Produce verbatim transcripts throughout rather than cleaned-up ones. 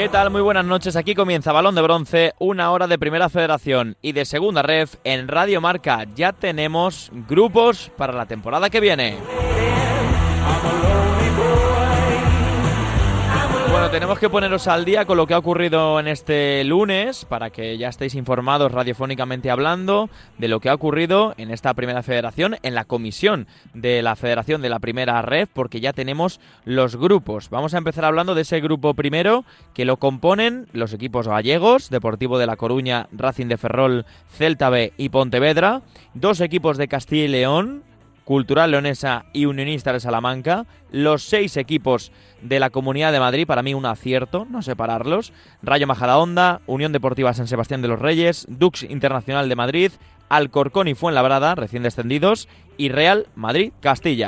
¿Qué tal? Muy buenas noches. Aquí comienza Balón de Bronce, una hora de Primera Federación y de Segunda Ref en Radio Marca. Ya tenemos grupos para la temporada que viene. Bueno, tenemos que poneros al día con lo que ha ocurrido en este lunes para que ya estéis informados radiofónicamente hablando de lo que ha ocurrido en esta Primera Federación, en la comisión de la Federación de la Primera Ref, porque ya tenemos los grupos. Vamos a empezar hablando de ese grupo primero que lo componen los equipos gallegos, Deportivo de La Coruña, Racing de Ferrol, Celta B y Pontevedra, dos equipos de Castilla y León, Cultural Leonesa y Unionista de Salamanca, los seis equipos de la Comunidad de Madrid, para mí un acierto, no separarlos, Rayo Majadahonda, Unión Deportiva San Sebastián de los Reyes, Dux Internacional de Madrid, Alcorcón y Fuenlabrada, recién descendidos, y Real Madrid Castilla.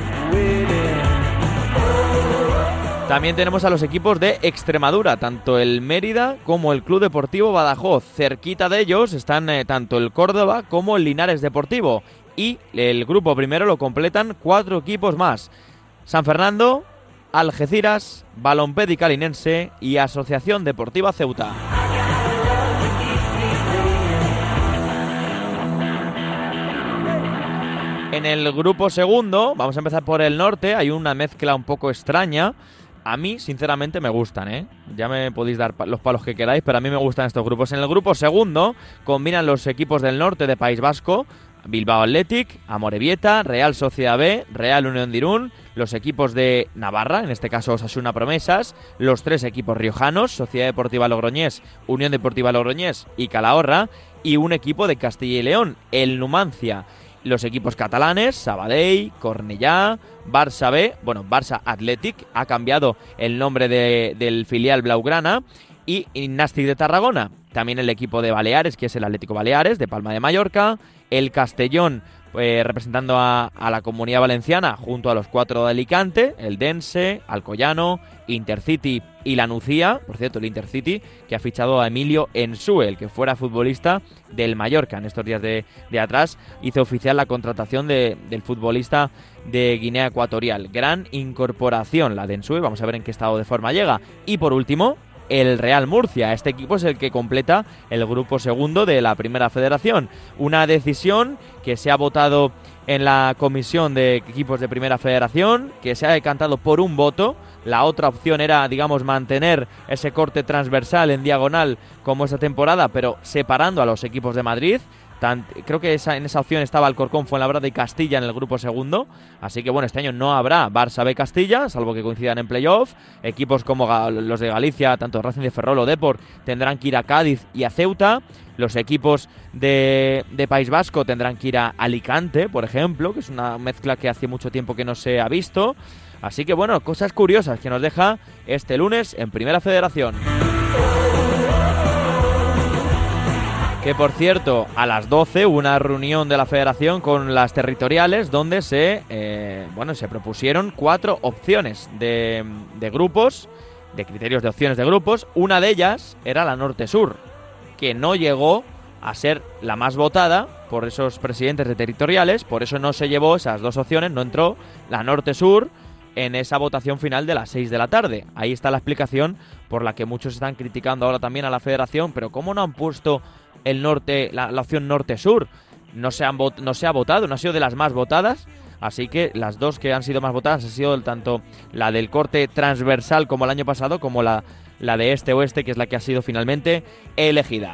También tenemos a los equipos de Extremadura, tanto el Mérida como el Club Deportivo Badajoz. Cerquita de ellos están eh, tanto el Córdoba como el Linares Deportivo. Y el grupo primero lo completan cuatro equipos más: San Fernando, Algeciras, Balompédica Linense y Asociación Deportiva Ceuta. En el grupo segundo, vamos a empezar por el norte, hay una mezcla un poco extraña. A mí, sinceramente, me gustan, ¿eh? Ya me podéis dar los palos que queráis, pero a mí me gustan estos grupos. En el grupo segundo combinan los equipos del norte de País Vasco, Bilbao Athletic, Amorebieta, Real Sociedad B, Real Unión de Irún, los equipos de Navarra, en este caso Osasuna Promesas, los tres equipos riojanos, Sociedad Deportiva Logroñés, Unión Deportiva Logroñés y Calahorra, y un equipo de Castilla y León, el Numancia. Los equipos catalanes, Sabadell, Cornellá, Barça B, bueno, Barça Athletic, ha cambiado el nombre de, del filial blaugrana, y Nastic de Tarragona. También el equipo de Baleares, que es el Atlético Baleares, de Palma de Mallorca, el Castellón, eh, representando a, a la Comunidad Valenciana, junto a los cuatro de Alicante, el Dense, Alcoyano, Intercity y la Nucía. Por cierto, el Intercity, que ha fichado a Emilio Ensue, el que fuera futbolista del Mallorca. En estos días de, de atrás hizo oficial la contratación de, del futbolista de Guinea Ecuatorial. Gran incorporación la de Ensue, vamos a ver en qué estado de forma llega. Y por último, el Real Murcia. Este equipo es el que completa el grupo segundo de la Primera Federación. Una decisión que se ha votado en la comisión de equipos de Primera Federación, que se ha decantado por un voto. La otra opción era, digamos, mantener ese corte transversal en diagonal como esta temporada, pero separando a los equipos de Madrid. Tant, creo que esa, en esa opción estaba Alcorcón, Fuenlabrada y Castilla en el grupo segundo. Así que bueno, este año no habrá Barça B Castilla, salvo que coincidan en playoff. Equipos como los de Galicia, tanto Racing de Ferrol o Depor, tendrán que ir a Cádiz y a Ceuta. Los equipos de, de País Vasco tendrán que ir a Alicante, por ejemplo, que es una mezcla que hace mucho tiempo que no se ha visto. Así que bueno, cosas curiosas que nos deja este lunes en Primera Federación. Que por cierto, a las doce hubo una reunión de la federación con las territoriales donde se eh, bueno se propusieron cuatro opciones de, de grupos, de criterios de opciones de grupos. Una de ellas era la Norte-Sur, que no llegó a ser la más votada por esos presidentes de territoriales, por eso no se llevó esas dos opciones, no entró la Norte-Sur en esa votación final de las seis de la tarde. Ahí está la explicación por la que muchos están criticando ahora también a la federación, pero ¿cómo no han puesto el norte, la, la opción norte-sur? No se, han vot, no se ha votado, no ha sido de las más votadas, así que las dos que han sido más votadas han sido tanto la del corte transversal como el año pasado, como la, la de este-oeste, que es la que ha sido finalmente elegida.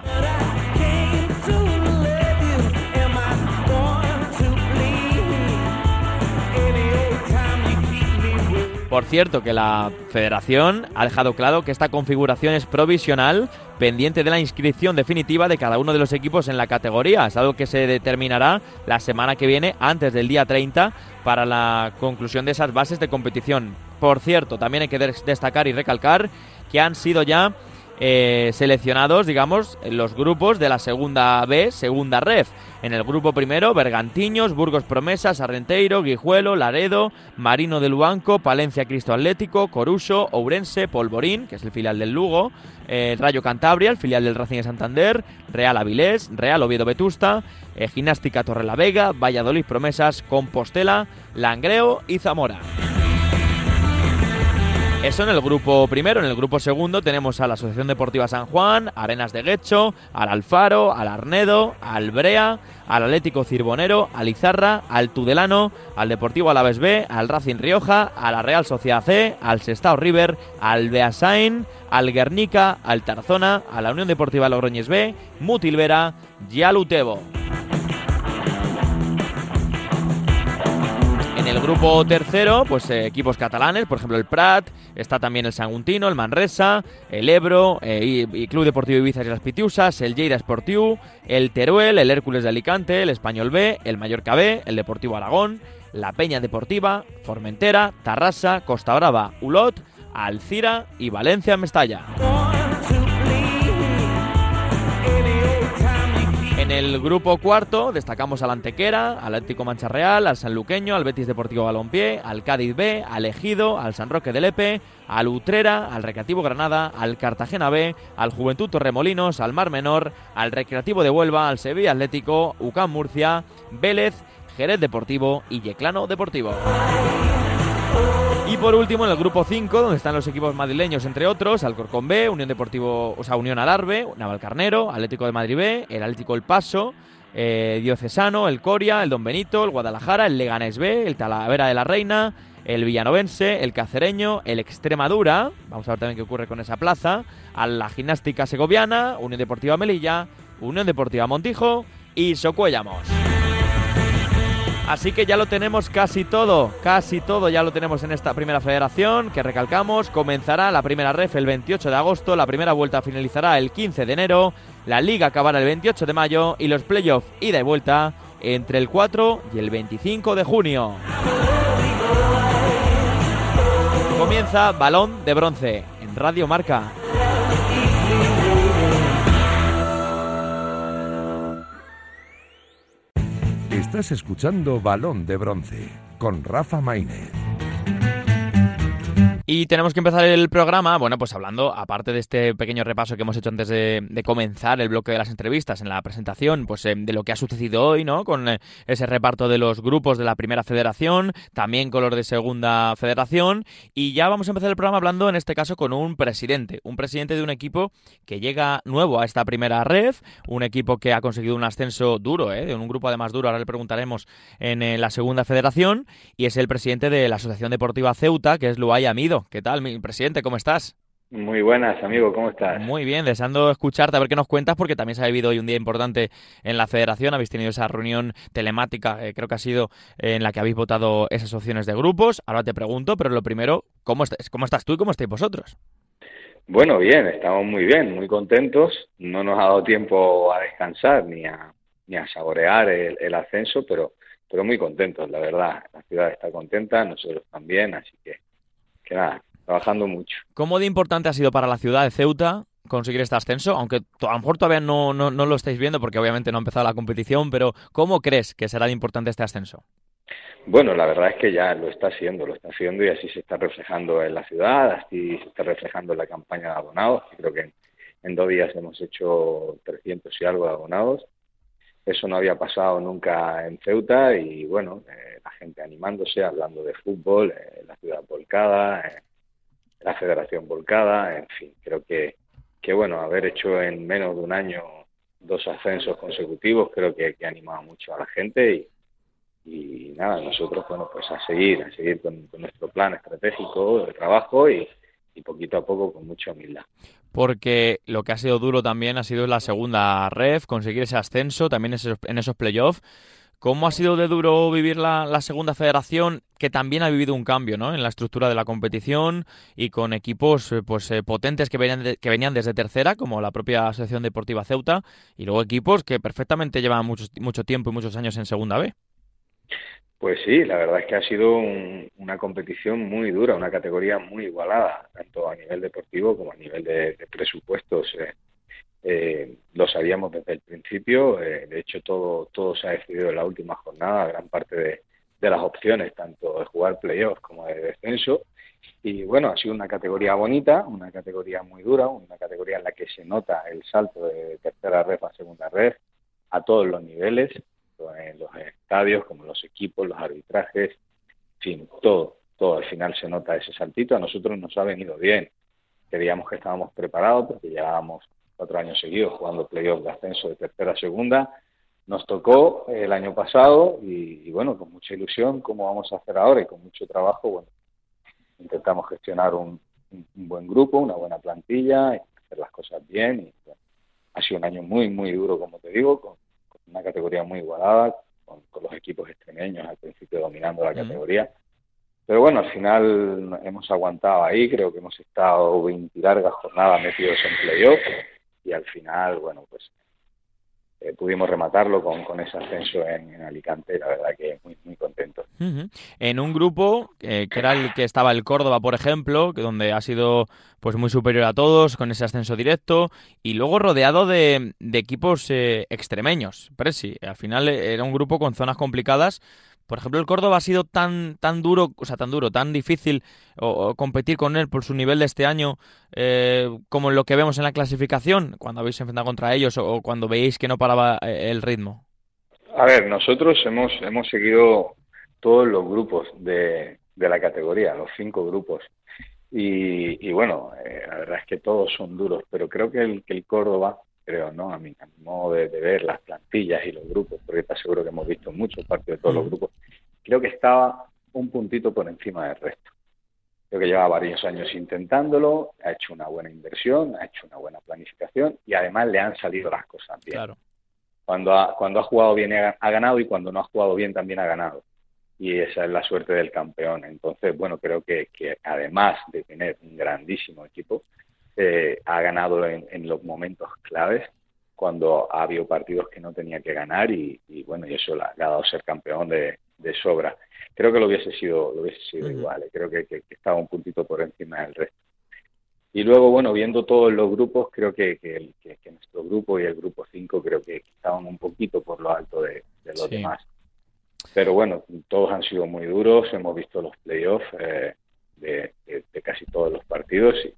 Por cierto, que la federación ha dejado claro que esta configuración es provisional, pendiente de la inscripción definitiva de cada uno de los equipos en la categoría. Es algo que se determinará la semana que viene, antes del día treinta, para la conclusión de esas bases de competición. Por cierto, también hay que destacar y recalcar que han sido ya eh, seleccionados, digamos, los grupos de la segunda B, segunda ref. En el grupo primero, Bergantiños, Burgos Promesas, Arrenteiro, Guijuelo, Laredo, Marino de Luanco, Palencia Cristo Atlético, Coruso, Ourense, Polvorín, que es el filial del Lugo, eh, Rayo Cantabria, el filial del Racing de Santander, Real Avilés, Real Oviedo Vetusta, eh, Gimnástica Torrelavega, Valladolid Promesas, Compostela, Langreo y Zamora. Eso en el grupo primero. En el grupo segundo tenemos a la Asociación Deportiva San Juan, Arenas de Guecho, al Alfaro, al Arnedo, al Brea, al Atlético Cirbonero, al Izarra, al Tudelano, al Deportivo Alavés B, al Racing Rioja, a la Real Sociedad C, al Sestao River, al Beasain, al Guernica, al Tarazona, a la Unión Deportiva Logroñés B, Mutilvera y al Utebo. En el grupo tercero, pues eh, equipos catalanes, por ejemplo el Prat, está también el Saguntino, el Manresa, el Ebro, eh, y, y Club Deportivo Ibiza y las Pitiusas, el Lleida Esportiu, el Teruel, el Hércules de Alicante, el Español B, el Mallorca B, el Deportivo Aragón, la Peña Deportiva, Formentera, Tarrasa, Costa Brava, Ulot, Alcira y Valencia Mestalla. En el grupo cuarto destacamos al Antequera, al Atlético Mancha Real, al Sanluqueño, al Betis Deportivo Balompié, al Cádiz B, al Ejido, al San Roque de Lepe, al Utrera, al Recreativo Granada, al Cartagena B, al Juventud Torremolinos, al Mar Menor, al Recreativo de Huelva, al Sevilla Atlético, U C A M Murcia, Vélez, Jerez Deportivo y Yeclano Deportivo. Y por último, en el grupo cinco, donde están los equipos madrileños, entre otros, Alcorcón B, Unión Deportivo, o sea, Unión Alarve, Navalcarnero, Atlético de Madrid B, el Atlético El Paso, eh, Diocesano, el Coria, el Don Benito, el Guadalajara, el Leganés B, el Talavera de la Reina, el Villanovense, el Cacereño, el Extremadura, vamos a ver también qué ocurre con esa plaza, a la Gimnástica Segoviana, Unión Deportiva Melilla, Unión Deportiva Montijo y Socuéllamos. Así que ya lo tenemos casi todo, casi todo ya lo tenemos en esta primera federación, que recalcamos, comenzará la primera ref el veintiocho de agosto, la primera vuelta finalizará el quince de enero, la liga acabará el veintiocho de mayo y los playoffs ida y vuelta entre el cuatro y el veinticinco de junio. Comienza Balón de Bronce en Radio Marca. Estás escuchando Balón de Bronce con Rafa Maínez. Y tenemos que empezar el programa, bueno, pues hablando, aparte de este pequeño repaso que hemos hecho antes de, de comenzar el bloque de las entrevistas en la presentación, pues eh, de lo que ha sucedido hoy, ¿no? Con eh, ese reparto de los grupos de la primera federación, también con los de segunda federación, y ya vamos a empezar el programa hablando en este caso con un presidente, un presidente de un equipo que llega nuevo a esta primera ref, un equipo que ha conseguido un ascenso duro, ¿eh? De un grupo además duro, ahora le preguntaremos en eh, la segunda federación, y es el presidente de la Asociación Deportiva Ceuta, que es Luay Amido. ¿Qué tal, mi presidente? ¿Cómo estás? Muy buenas, amigo. ¿Cómo estás? Muy bien, deseando escucharte, a ver qué nos cuentas, porque también se ha vivido hoy un día importante en la federación. Habéis tenido esa reunión telemática, eh, creo que ha sido eh, en la que habéis votado esas opciones de grupos. Ahora te pregunto, pero lo primero, ¿cómo estás, cómo estás tú y cómo estáis vosotros? Bueno, bien, estamos muy bien, muy contentos. No nos ha dado tiempo a descansar ni a, ni a saborear el, el ascenso, pero, pero muy contentos, la verdad. La ciudad está contenta, nosotros también, así que que nada, trabajando mucho. ¿Cómo de importante ha sido para la ciudad de Ceuta conseguir este ascenso? Aunque a lo mejor todavía no, no, no lo estáis viendo porque obviamente no ha empezado la competición, pero ¿cómo crees que será de importante este ascenso? Bueno, la verdad es que ya lo está haciendo, lo está haciendo y así se está reflejando en la ciudad, así se está reflejando en la campaña de abonados. Creo que en, en dos días hemos hecho trescientos y algo de abonados. Eso no había pasado nunca en Ceuta y bueno, eh, la gente animándose, hablando de fútbol, eh, la ciudad volcada, eh, la federación volcada, en fin, creo que, que bueno, haber hecho en menos de un año dos ascensos consecutivos creo que, que ha animado mucho a la gente y, y nada, nosotros bueno, pues a seguir, a seguir con, con nuestro plan estratégico de trabajo y, y poquito a poco con mucha humildad. Porque lo que ha sido duro también ha sido la segunda ref, conseguir ese ascenso, también en esos playoffs. ¿Cómo ha sido de duro vivir la, la segunda federación, que también ha vivido un cambio, ¿no?, en la estructura de la competición y con equipos pues eh, potentes que venían, de, que venían desde tercera, como la propia Asociación Deportiva Ceuta, y luego equipos que perfectamente llevan mucho, mucho tiempo y muchos años en segunda B? Pues sí, la verdad es que ha sido un, una competición muy dura, una categoría muy igualada, tanto a nivel deportivo como a nivel de, de presupuestos. Eh, eh, lo sabíamos desde el principio, eh, de hecho todo todo se ha decidido en la última jornada, gran parte de, de las opciones, tanto de jugar playoffs como de descenso. Y bueno, ha sido una categoría bonita, una categoría muy dura, una categoría en la que se nota el salto de tercera ref a segunda ref a todos los niveles, en los estadios, como los equipos, los arbitrajes, en fin, todo, todo al final se nota ese saltito. A nosotros nos ha venido bien. Creíamos que estábamos preparados porque llevábamos cuatro años seguidos jugando playoff de ascenso de tercera a segunda. Nos tocó el año pasado y, y bueno, con mucha ilusión, como vamos a hacer ahora y con mucho trabajo, bueno, intentamos gestionar un, un, un buen grupo, una buena plantilla, hacer las cosas bien. Y, bueno, ha sido un año muy, muy duro, como te digo, con, con una categoría muy igualada, con, con los equipos extremeños al principio dominando la categoría. Pero bueno, al final hemos aguantado ahí, creo que hemos estado veinte largas jornadas metidos en playoff y al final, bueno, pues eh, pudimos rematarlo con, con ese ascenso en, en Alicante, la verdad que muy, muy contento. Uh-huh. En un grupo eh, que era el que estaba el Córdoba, por ejemplo, que donde ha sido pues muy superior a todos con ese ascenso directo, y luego rodeado de, de equipos eh, extremeños. Presi, al final era un grupo con zonas complicadas. Por ejemplo, el Córdoba ha sido tan tan duro, o sea, tan duro, tan difícil o, o competir con él por su nivel de este año, eh, como lo que vemos en la clasificación, cuando habéis enfrentado contra ellos o, o cuando veis que no paraba eh, el ritmo. A ver, nosotros hemos hemos seguido todos los grupos de, de la categoría, los cinco grupos. Y, y bueno, eh, la verdad es que todos son duros, pero creo que el, que el Córdoba, creo, ¿no? A mi, a mi modo de, de ver las plantillas y los grupos, porque está seguro que hemos visto muchos partidos de todos los grupos, creo que estaba un puntito por encima del resto. Creo que lleva varios años intentándolo, ha hecho una buena inversión, ha hecho una buena planificación y además le han salido las cosas bien. Claro. Cuando ha, cuando ha jugado bien ha ganado y cuando no ha jugado bien también ha ganado. Y esa es la suerte del campeón. Entonces, bueno, creo que, que además de tener un grandísimo equipo, eh, ha ganado en, en los momentos claves cuando ha habido partidos que no tenía que ganar y, y bueno, y eso le ha, le ha dado ser campeón de, de sobra. Creo que lo hubiese sido, lo hubiese sido uh-huh. igual. Eh. Creo que, que, que estaba un puntito por encima del resto. Y luego, bueno, viendo todos los grupos, creo que, que, el, que, que nuestro grupo y el grupo cinco creo que estaban un poquito por lo alto de, de los sí. demás. Pero bueno, todos han sido muy duros, hemos visto los playoffs eh, de, de, de casi todos los partidos y,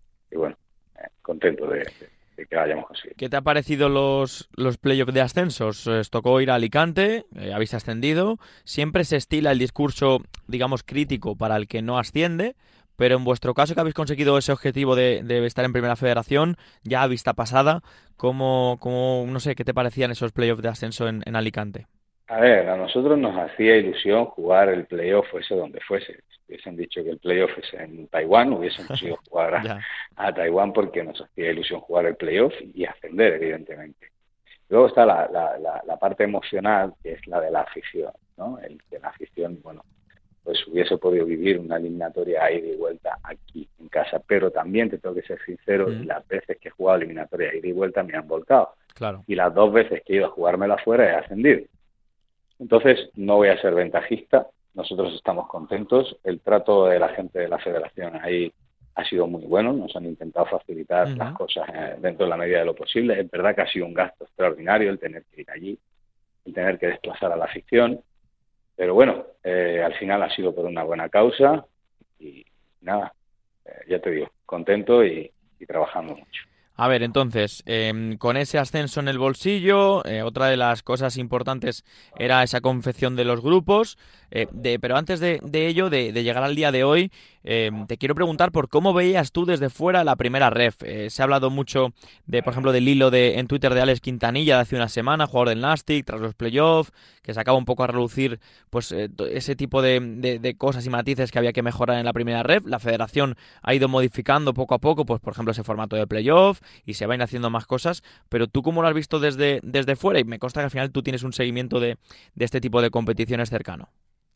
y bueno, eh, contento de, de, de que hayamos conseguido. ¿Qué te ha parecido los, los playoffs de ascensos? Os tocó ir a Alicante, eh, habéis ascendido, siempre se estila el discurso, digamos, crítico para el que no asciende, pero en vuestro caso que habéis conseguido ese objetivo de, de estar en Primera Federación, ya a vista pasada, ¿cómo, cómo, no sé, qué te parecían esos playoffs de ascenso en, en Alicante? A ver, a nosotros nos hacía ilusión jugar el playoff fuese donde fuese. Si hubiesen dicho que el playoff es en Taiwán, hubiésemos ido a jugar a, a Taiwán porque nos hacía ilusión jugar el playoff y ascender, evidentemente. Luego está la, la, la, la parte emocional, que es la de la afición, ¿no? El que la afición, bueno, pues hubiese podido vivir una eliminatoria a ida y vuelta aquí en casa. Pero también te tengo que ser sincero, mm. las veces que he jugado eliminatoria a ida y vuelta me han volcado. Claro. Y las dos veces que he ido a jugármela afuera he ascendido. Entonces, no voy a ser ventajista, nosotros estamos contentos, el trato de la gente de la federación ahí ha sido muy bueno, nos han intentado facilitar uh-huh. las cosas eh, dentro de la medida de lo posible. Es verdad que ha sido un gasto extraordinario el tener que ir allí, el tener que desplazar a la afición, pero bueno, eh, al final ha sido por una buena causa y nada, eh, ya te digo, contento y, y trabajando mucho. A ver, entonces, eh, con ese ascenso en el bolsillo, eh, otra de las cosas importantes era esa confección de los grupos, eh, de, pero antes de, de ello, de, de llegar al día de hoy, eh, te quiero preguntar por cómo veías tú desde fuera la primera ref. Eh, se ha hablado mucho, de, por ejemplo, del hilo de, en Twitter de Alex Quintanilla de hace una semana, jugador del Nastic, tras los playoffs, que sacaba un poco a relucir pues eh, ese tipo de, de, de cosas y matices que había que mejorar en la primera ref. La federación ha ido modificando poco a poco, pues por ejemplo, ese formato de playoff, y se van haciendo más cosas, pero tú cómo lo has visto desde, desde fuera, y me consta que al final tú tienes un seguimiento de, de este tipo de competiciones cercano.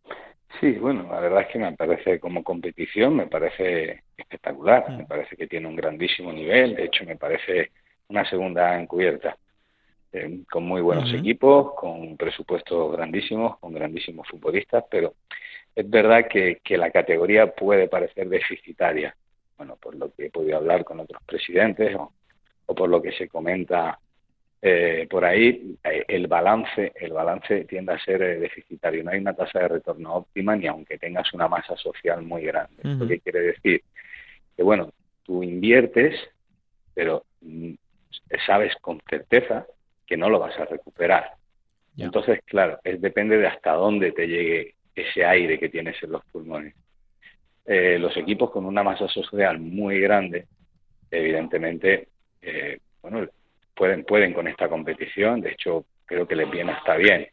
Sí, bueno, la verdad es que me parece como competición, me parece espectacular, mm. me parece que tiene un grandísimo nivel, de hecho me parece una segunda encubierta, eh, con muy buenos uh-huh. equipos, con presupuestos grandísimos, con grandísimos futbolistas, pero es verdad que, que la categoría puede parecer deficitaria, bueno, por lo que he podido hablar con otros presidentes o o por lo que se comenta eh, por ahí, eh, el balance el balance tiende a ser eh, deficitario. No hay una tasa de retorno óptima ni aunque tengas una masa social muy grande. Uh-huh. ¿Esto qué quiere decir? Que bueno, tú inviertes, pero mm, sabes con certeza que no lo vas a recuperar. Yeah. Entonces, claro, es, depende de hasta dónde te llegue ese aire que tienes en los pulmones. eh, los equipos con una masa social muy grande, evidentemente, eh, bueno, pueden, pueden con esta competición. De hecho, creo que les viene hasta bien.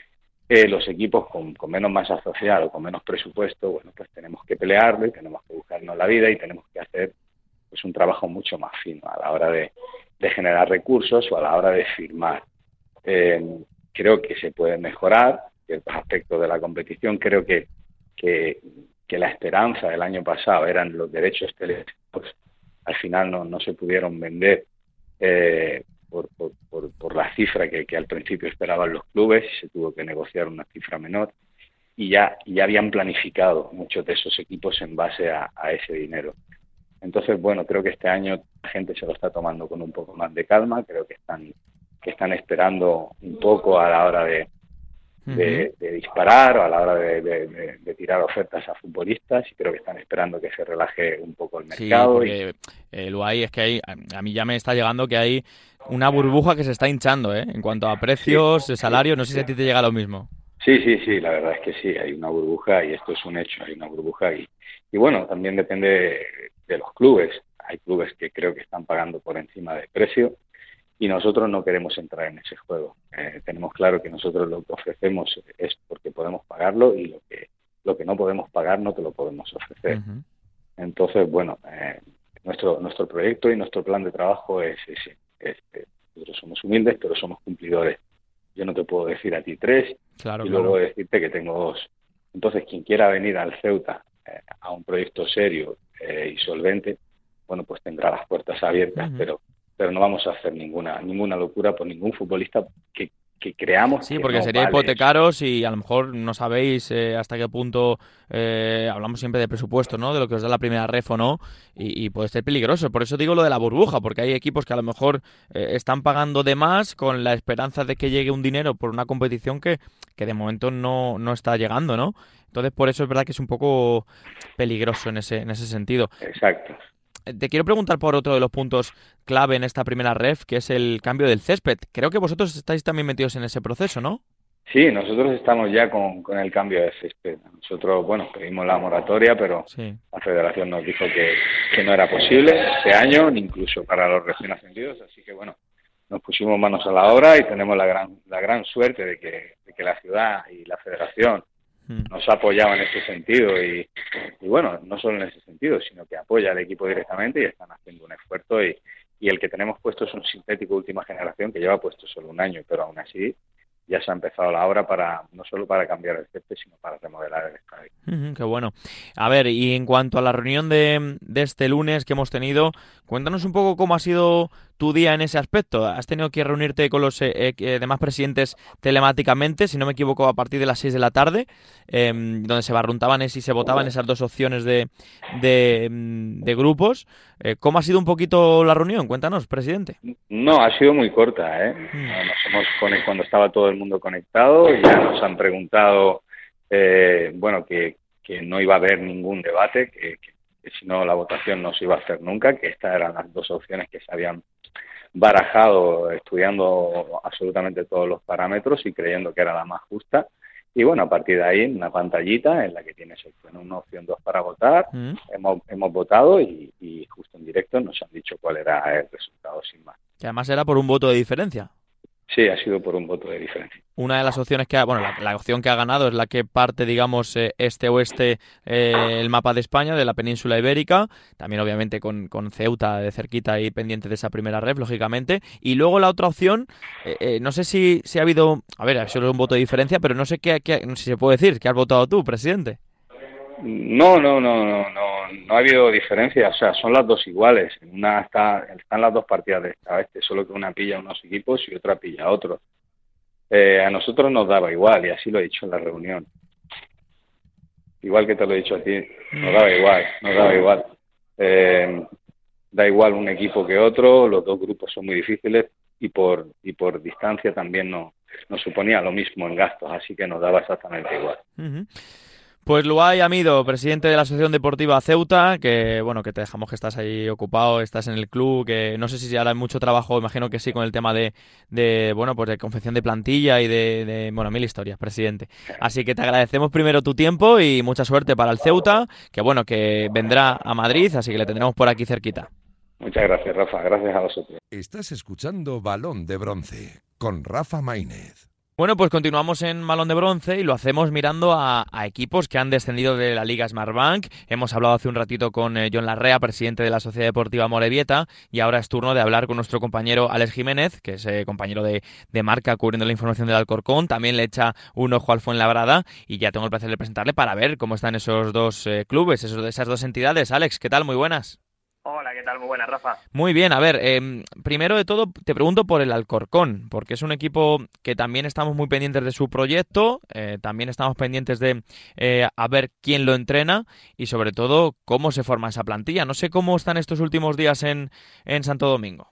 Eh, los equipos con, con menos masa social o con menos presupuesto, bueno, pues tenemos que pelearlo y tenemos que buscarnos la vida y tenemos que hacer pues un trabajo mucho más fino a la hora de, de generar recursos o a la hora de firmar. Eh, creo que se puede mejorar ciertos aspectos de la competición. Creo que, que, que la esperanza del año pasado eran los derechos televisivos. Al final no, no se pudieron vender eh, por, por, por, por la cifra que, que al principio esperaban los clubes, y se tuvo que negociar una cifra menor, y ya, ya habían planificado muchos de esos equipos en base a, a ese dinero. Entonces, bueno, creo que este año la gente se lo está tomando con un poco más de calma. Creo que están que están esperando un poco a la hora de, de, de disparar o a la hora de, de, de, de tirar ofertas a futbolistas, y creo que están esperando que se relaje un poco el mercado. Sí, porque y... eh, lo hay, es que hay, a mí ya me está llegando que hay una burbuja que se está hinchando, ¿eh? En cuanto a precios, sí, salarios, no sé sí, si a ti te llega lo mismo. Sí, sí, sí, la verdad es que sí, hay una burbuja y esto es un hecho, hay una burbuja y, y bueno, también depende de, de los clubes. Hay clubes que creo que están pagando por encima del precio y nosotros no queremos entrar en ese juego. Eh, tenemos claro que nosotros lo que ofrecemos es porque podemos pagarlo y lo que lo que no podemos pagar no te lo podemos ofrecer. Uh-huh. Entonces, bueno, eh, nuestro nuestro proyecto y nuestro plan de trabajo es ese. Es, es, nosotros somos humildes, pero somos cumplidores. Yo no te puedo decir a ti tres claro, y claro. luego decirte que tengo dos. Entonces, quien quiera venir al Ceuta eh, a un proyecto serio eh, y solvente, bueno, pues tendrá las puertas abiertas, uh-huh. pero pero no vamos a hacer ninguna ninguna locura por ningún futbolista que, que creamos sí, que porque no sería vale hipotecaros eso. Y a lo mejor no sabéis eh, hasta qué punto eh, hablamos siempre de presupuesto, ¿no? De lo que os da la primera ref o no, y, y puede ser peligroso. Por eso digo lo de la burbuja, porque hay equipos que a lo mejor eh, están pagando de más con la esperanza de que llegue un dinero por una competición que, que de momento no, no está llegando, ¿no? Entonces por eso es verdad que es un poco peligroso en ese, en ese sentido. Exacto. Te quiero preguntar por otro de los puntos clave en esta primera ref, que es el cambio del césped. Creo que vosotros estáis también metidos en ese proceso, ¿no? Sí, nosotros estamos ya con, con el cambio de césped. Nosotros, bueno, pedimos la moratoria, pero sí. La Federación nos dijo que, que no era posible este año, ni incluso para los recién ascendidos. Así que, bueno, nos pusimos manos a la obra y tenemos la gran la gran suerte de que, de que la ciudad y la Federación nos ha apoyado en ese sentido y, y bueno, no solo en ese sentido, sino que apoya al equipo directamente y están haciendo un esfuerzo y, y el que tenemos puesto es un sintético última generación que lleva puesto solo un año, pero aún así ya se ha empezado la obra para no solo para cambiar el césped, sino para remodelar el estadio. Uh-huh, qué bueno. A ver, y en cuanto a la reunión de, de este lunes que hemos tenido, cuéntanos un poco cómo ha sido tu día en ese aspecto. ¿Has tenido que reunirte con los eh, eh, demás presidentes telemáticamente, si no me equivoco, a partir de las seis de la tarde, eh, donde se barruntaban y se votaban esas dos opciones de, de, de grupos? Eh, ¿Cómo ha sido un poquito la reunión? Cuéntanos, presidente. No, ha sido muy corta, ¿eh? Mm. Nos hemos conectado cuando estaba todo el mundo conectado y ya nos han preguntado, eh, bueno, que, que no iba a haber ningún debate, que, que, que si no la votación no se iba a hacer nunca, que estas eran las dos opciones que se habían barajado estudiando absolutamente todos los parámetros y creyendo que era la más justa. Y bueno, a partir de ahí, una pantallita en la que tienes opción uno, opción dos para votar. Mm. Hemos, hemos votado y, y justo en directo nos han dicho cuál era el resultado, sin más. Que además era por un voto de diferencia. Sí, ha sido por un voto de diferencia. Una de las opciones que ha, bueno, la, la opción que ha ganado es la que parte, digamos, eh, este-oeste eh, el mapa de España, de la península ibérica, también obviamente con, con Ceuta de cerquita y pendiente de esa primera ref, lógicamente. Y luego la otra opción, eh, eh, no sé si, si ha habido, a ver, ha sido un voto de diferencia, pero no sé qué, qué no sé si se puede decir, ¿qué has votado tú, presidente? No, no, no, no, no, no ha habido diferencia, o sea, son las dos iguales. En una está, están las dos partidas de esta oeste, solo que una pilla unos equipos y otra pilla a otros. Eh, a nosotros nos daba igual, y así lo he dicho en la reunión. Igual que te lo he dicho a ti, nos daba igual, nos daba igual. Eh, da igual un equipo que otro, los dos grupos son muy difíciles y por y por distancia también no nos suponía lo mismo en gastos, así que nos daba exactamente igual. Uh-huh. Pues Luay Amido, presidente de la Asociación Deportiva Ceuta, que bueno, que te dejamos que estás ahí ocupado, estás en el club, que no sé si ahora hay mucho trabajo, imagino que sí, con el tema de, de bueno, pues de confección de plantilla y de, de, bueno, mil historias, presidente. Así que te agradecemos primero tu tiempo y mucha suerte para el Ceuta, que bueno, que vendrá a Madrid, así que le tendremos por aquí cerquita. Muchas gracias, Rafa, gracias a vosotros. Estás escuchando Balón de Bronce con Rafa Maínez. Bueno, pues continuamos en Balón de Bronce y lo hacemos mirando a, a equipos que han descendido de la Liga Smartbank. Hemos hablado hace un ratito con eh, John Larrea, presidente de la Sociedad Deportiva Morevieta, y ahora es turno de hablar con nuestro compañero Alex Jiménez, que es eh, compañero de, de marca cubriendo la información del Alcorcón. También le echa un ojo al Fuenlabrada y ya tengo el placer de presentarle para ver cómo están esos dos eh, clubes, esos, esas dos entidades. Alex, ¿qué tal? Muy buenas. Hola, ¿qué tal? Muy buena, Rafa. Muy bien, a ver, eh, primero de todo te pregunto por el Alcorcón, porque es un equipo que también estamos muy pendientes de su proyecto, eh, también estamos pendientes de eh, a ver quién lo entrena y sobre todo cómo se forma esa plantilla. No sé cómo están estos últimos días en, en Santo Domingo.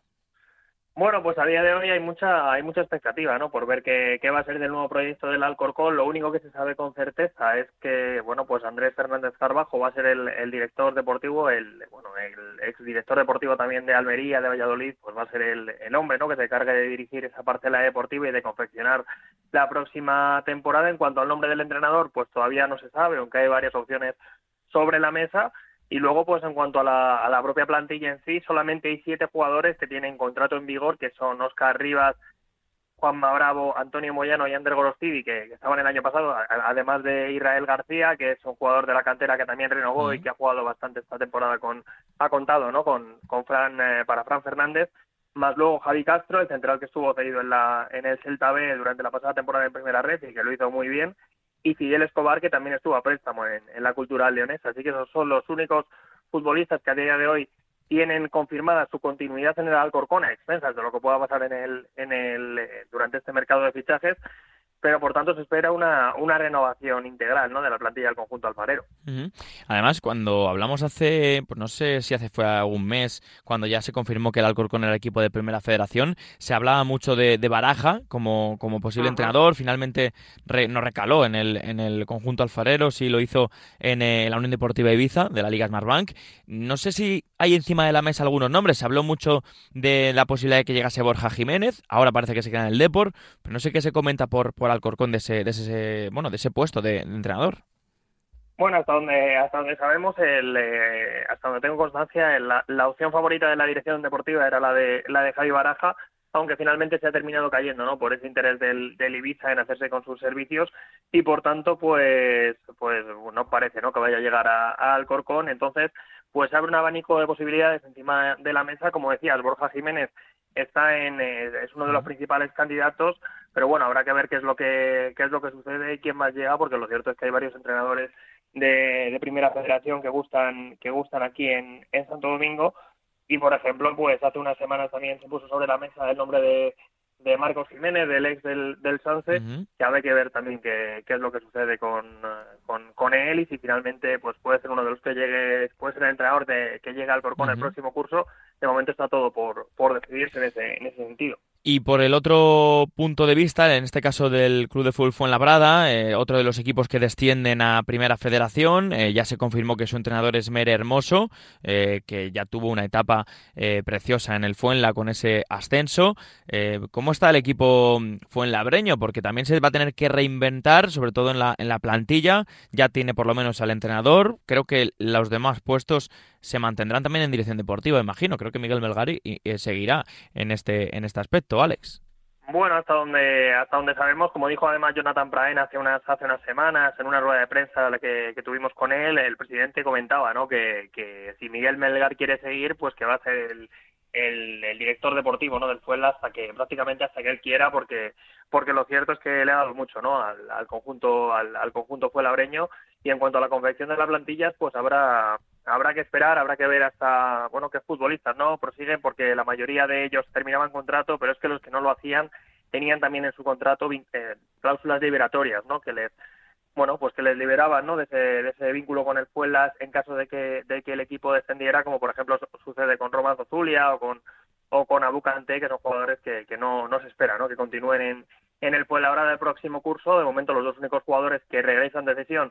Bueno, pues a día de hoy hay mucha hay mucha expectativa, ¿no? Por ver qué, qué va a ser del nuevo proyecto del Alcorcón. Lo único que se sabe con certeza es que, bueno, pues Andrés Fernández Carbajo va a ser el, el director deportivo, el bueno, el exdirector deportivo también de Almería, de Valladolid, pues va a ser el, el hombre, ¿no? Que se encargue de dirigir esa parcela deportiva y de confeccionar la próxima temporada. En cuanto al nombre del entrenador, pues todavía no se sabe, aunque hay varias opciones sobre la mesa. Y luego, pues en cuanto a la, a la propia plantilla en sí, solamente hay siete jugadores que tienen contrato en vigor, que son Óscar Rivas, Juanma Bravo, Antonio Moyano y Ander Gorostivi, que, que estaban el año pasado, a, además de Israel García, que es un jugador de la cantera que también renovó uh-huh. y que ha jugado bastante esta temporada con, ha contado, ¿no? Con, con Fran, eh, para Fran Fernández, más luego Javi Castro, el central que estuvo cedido en la, en el Celta B durante la pasada temporada en Primera Red y que lo hizo muy bien, y Fidel Escobar, que también estuvo a préstamo en, en la Cultural Leonesa. Así que esos son los únicos futbolistas que a día de hoy tienen confirmada su continuidad en el Alcorcón a expensas de lo que pueda pasar en el, en el durante este mercado de fichajes, pero por tanto se espera una, una renovación integral, ¿no?, de la plantilla del conjunto alfarero. Uh-huh. Además, cuando hablamos hace, pues no sé si hace fue algún mes, cuando ya se confirmó que el Alcorcón era equipo de Primera Federación, se hablaba mucho de, de Baraja como, como posible uh-huh. entrenador. Finalmente re, no recaló en el, en el conjunto alfarero, sí lo hizo en eh, la Unión Deportiva Ibiza de la Liga Smartbank. No sé si hay encima de la mesa algunos nombres. Se habló mucho de la posibilidad de que llegase Borja Jiménez, ahora parece que se queda en el Depor, pero no sé qué se comenta por, por Alcorcón de ese, de ese, bueno, de ese puesto de, de entrenador. Bueno, hasta donde hasta donde sabemos, el, eh, hasta donde tengo constancia, la, la opción favorita de la dirección deportiva era la de la de Javi Baraja, aunque finalmente se ha terminado cayendo, ¿no?, por ese interés del, del Ibiza en hacerse con sus servicios y por tanto, pues, pues no parece, ¿no?, que vaya a llegar a, a Alcorcón. Entonces, pues abre un abanico de posibilidades encima de la mesa. Como decías, Borja Jiménez está en eh, es uno de los principales candidatos, pero bueno, habrá que ver qué es lo que qué es lo que sucede y quién más llega, porque lo cierto es que hay varios entrenadores de, de Primera Federación que gustan que gustan aquí en, en Santo Domingo. Y por ejemplo, pues hace unas semanas también se puso sobre la mesa el nombre de, de Marcos Jiménez, del ex del, del Sanse, uh-huh. que habrá que ver también qué, qué es lo que sucede con, con, con él y si finalmente pues puede ser uno de los que llegue, puede ser el entrenador de, que llegue al Alcorcón uh-huh. el próximo curso. De momento está todo por, por decidirse en ese, en ese sentido. Y por el otro punto de vista, en este caso del Club de Fútbol Fuenlabrada, eh, otro de los equipos que descienden a Primera Federación, eh, ya se confirmó que su entrenador es Mere Hermoso, eh, que ya tuvo una etapa eh, preciosa en el Fuenla con ese ascenso. Eh, ¿Cómo está el equipo fuenlabreño? Porque también se va a tener que reinventar, sobre todo en la, en la plantilla. Ya tiene por lo menos al entrenador. Creo que los demás puestos se mantendrán también en dirección deportiva, imagino. Creo que Miguel Melgari y, y seguirá en este en este aspecto, Alex. Bueno, hasta donde hasta donde sabemos, como dijo además Jonathan Praen hace unas hace unas semanas en una rueda de prensa que, que tuvimos con él, el presidente comentaba, ¿no?, que, que si Miguel Melgar quiere seguir, pues que va a ser el, el, el director deportivo, ¿no?, del Fuenla hasta que prácticamente hasta que él quiera, porque porque lo cierto es que le ha dado mucho, ¿no?, al, al conjunto al, al conjunto fuenlabreño. Y en cuanto a la confección de las plantillas, pues habrá habrá que esperar, habrá que ver hasta, bueno, qué futbolistas no prosiguen, porque la mayoría de ellos terminaban contrato, pero es que los que no lo hacían tenían también en su contrato eh, cláusulas liberatorias, ¿no?, que les, bueno, pues que les liberaban, ¿no?, de ese, de ese vínculo con el Fuenlas en caso de que de que el equipo descendiera, como por ejemplo sucede con Román Zulia o con o con Abu Kanté, que son jugadores que, que no, no se espera, ¿no?, que continúen en, en el Fuenlabrada del próximo curso. De momento los dos únicos jugadores que regresan de cesión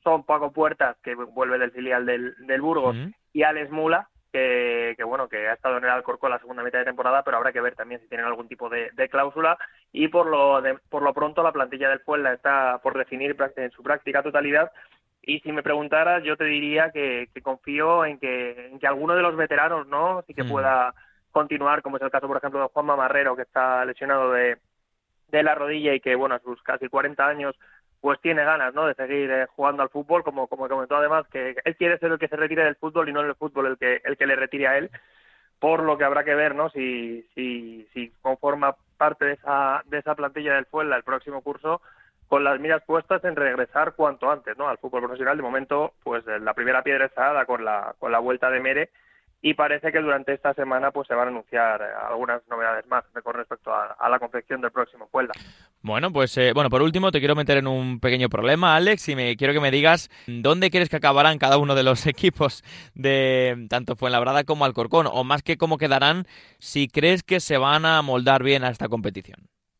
son Paco Puertas, que vuelve del filial del, del Burgos, uh-huh. y Alex Mula, que, que bueno, que ha estado en el Alcorcón la segunda mitad de temporada, pero habrá que ver también si tienen algún tipo de, de cláusula. Y por lo de, por lo pronto la plantilla del Puebla está por definir en su práctica totalidad. Y si me preguntaras, yo te diría que, que confío en que, en que alguno de los veteranos, ¿no?, sí que mm. pueda continuar, como es el caso, por ejemplo, de Juanma Marrero, que está lesionado de, de la rodilla y que, bueno, a sus casi cuarenta años, pues tiene ganas, ¿no?, de seguir eh, jugando al fútbol, como como comentó además, que él quiere ser el que se retire del fútbol y no el fútbol el que el que le retire a él, por lo que habrá que ver, ¿no?, si si si conforma parte de esa de esa plantilla del Puebla el próximo curso, con las miras puestas en regresar cuanto antes, ¿no?, al fútbol profesional. De momento, pues la primera piedra está dada con la con la vuelta de Mere, y parece que durante esta semana pues se van a anunciar algunas novedades más con respecto a, a la confección del próximo Puebla. Bueno, pues eh, bueno, por último te quiero meter en un pequeño problema, Alex, y me quiero que me digas dónde crees que acabarán cada uno de los equipos de tanto Fuenlabrada como Alcorcón, o más que cómo quedarán, si crees que se van a moldar bien a esta competición.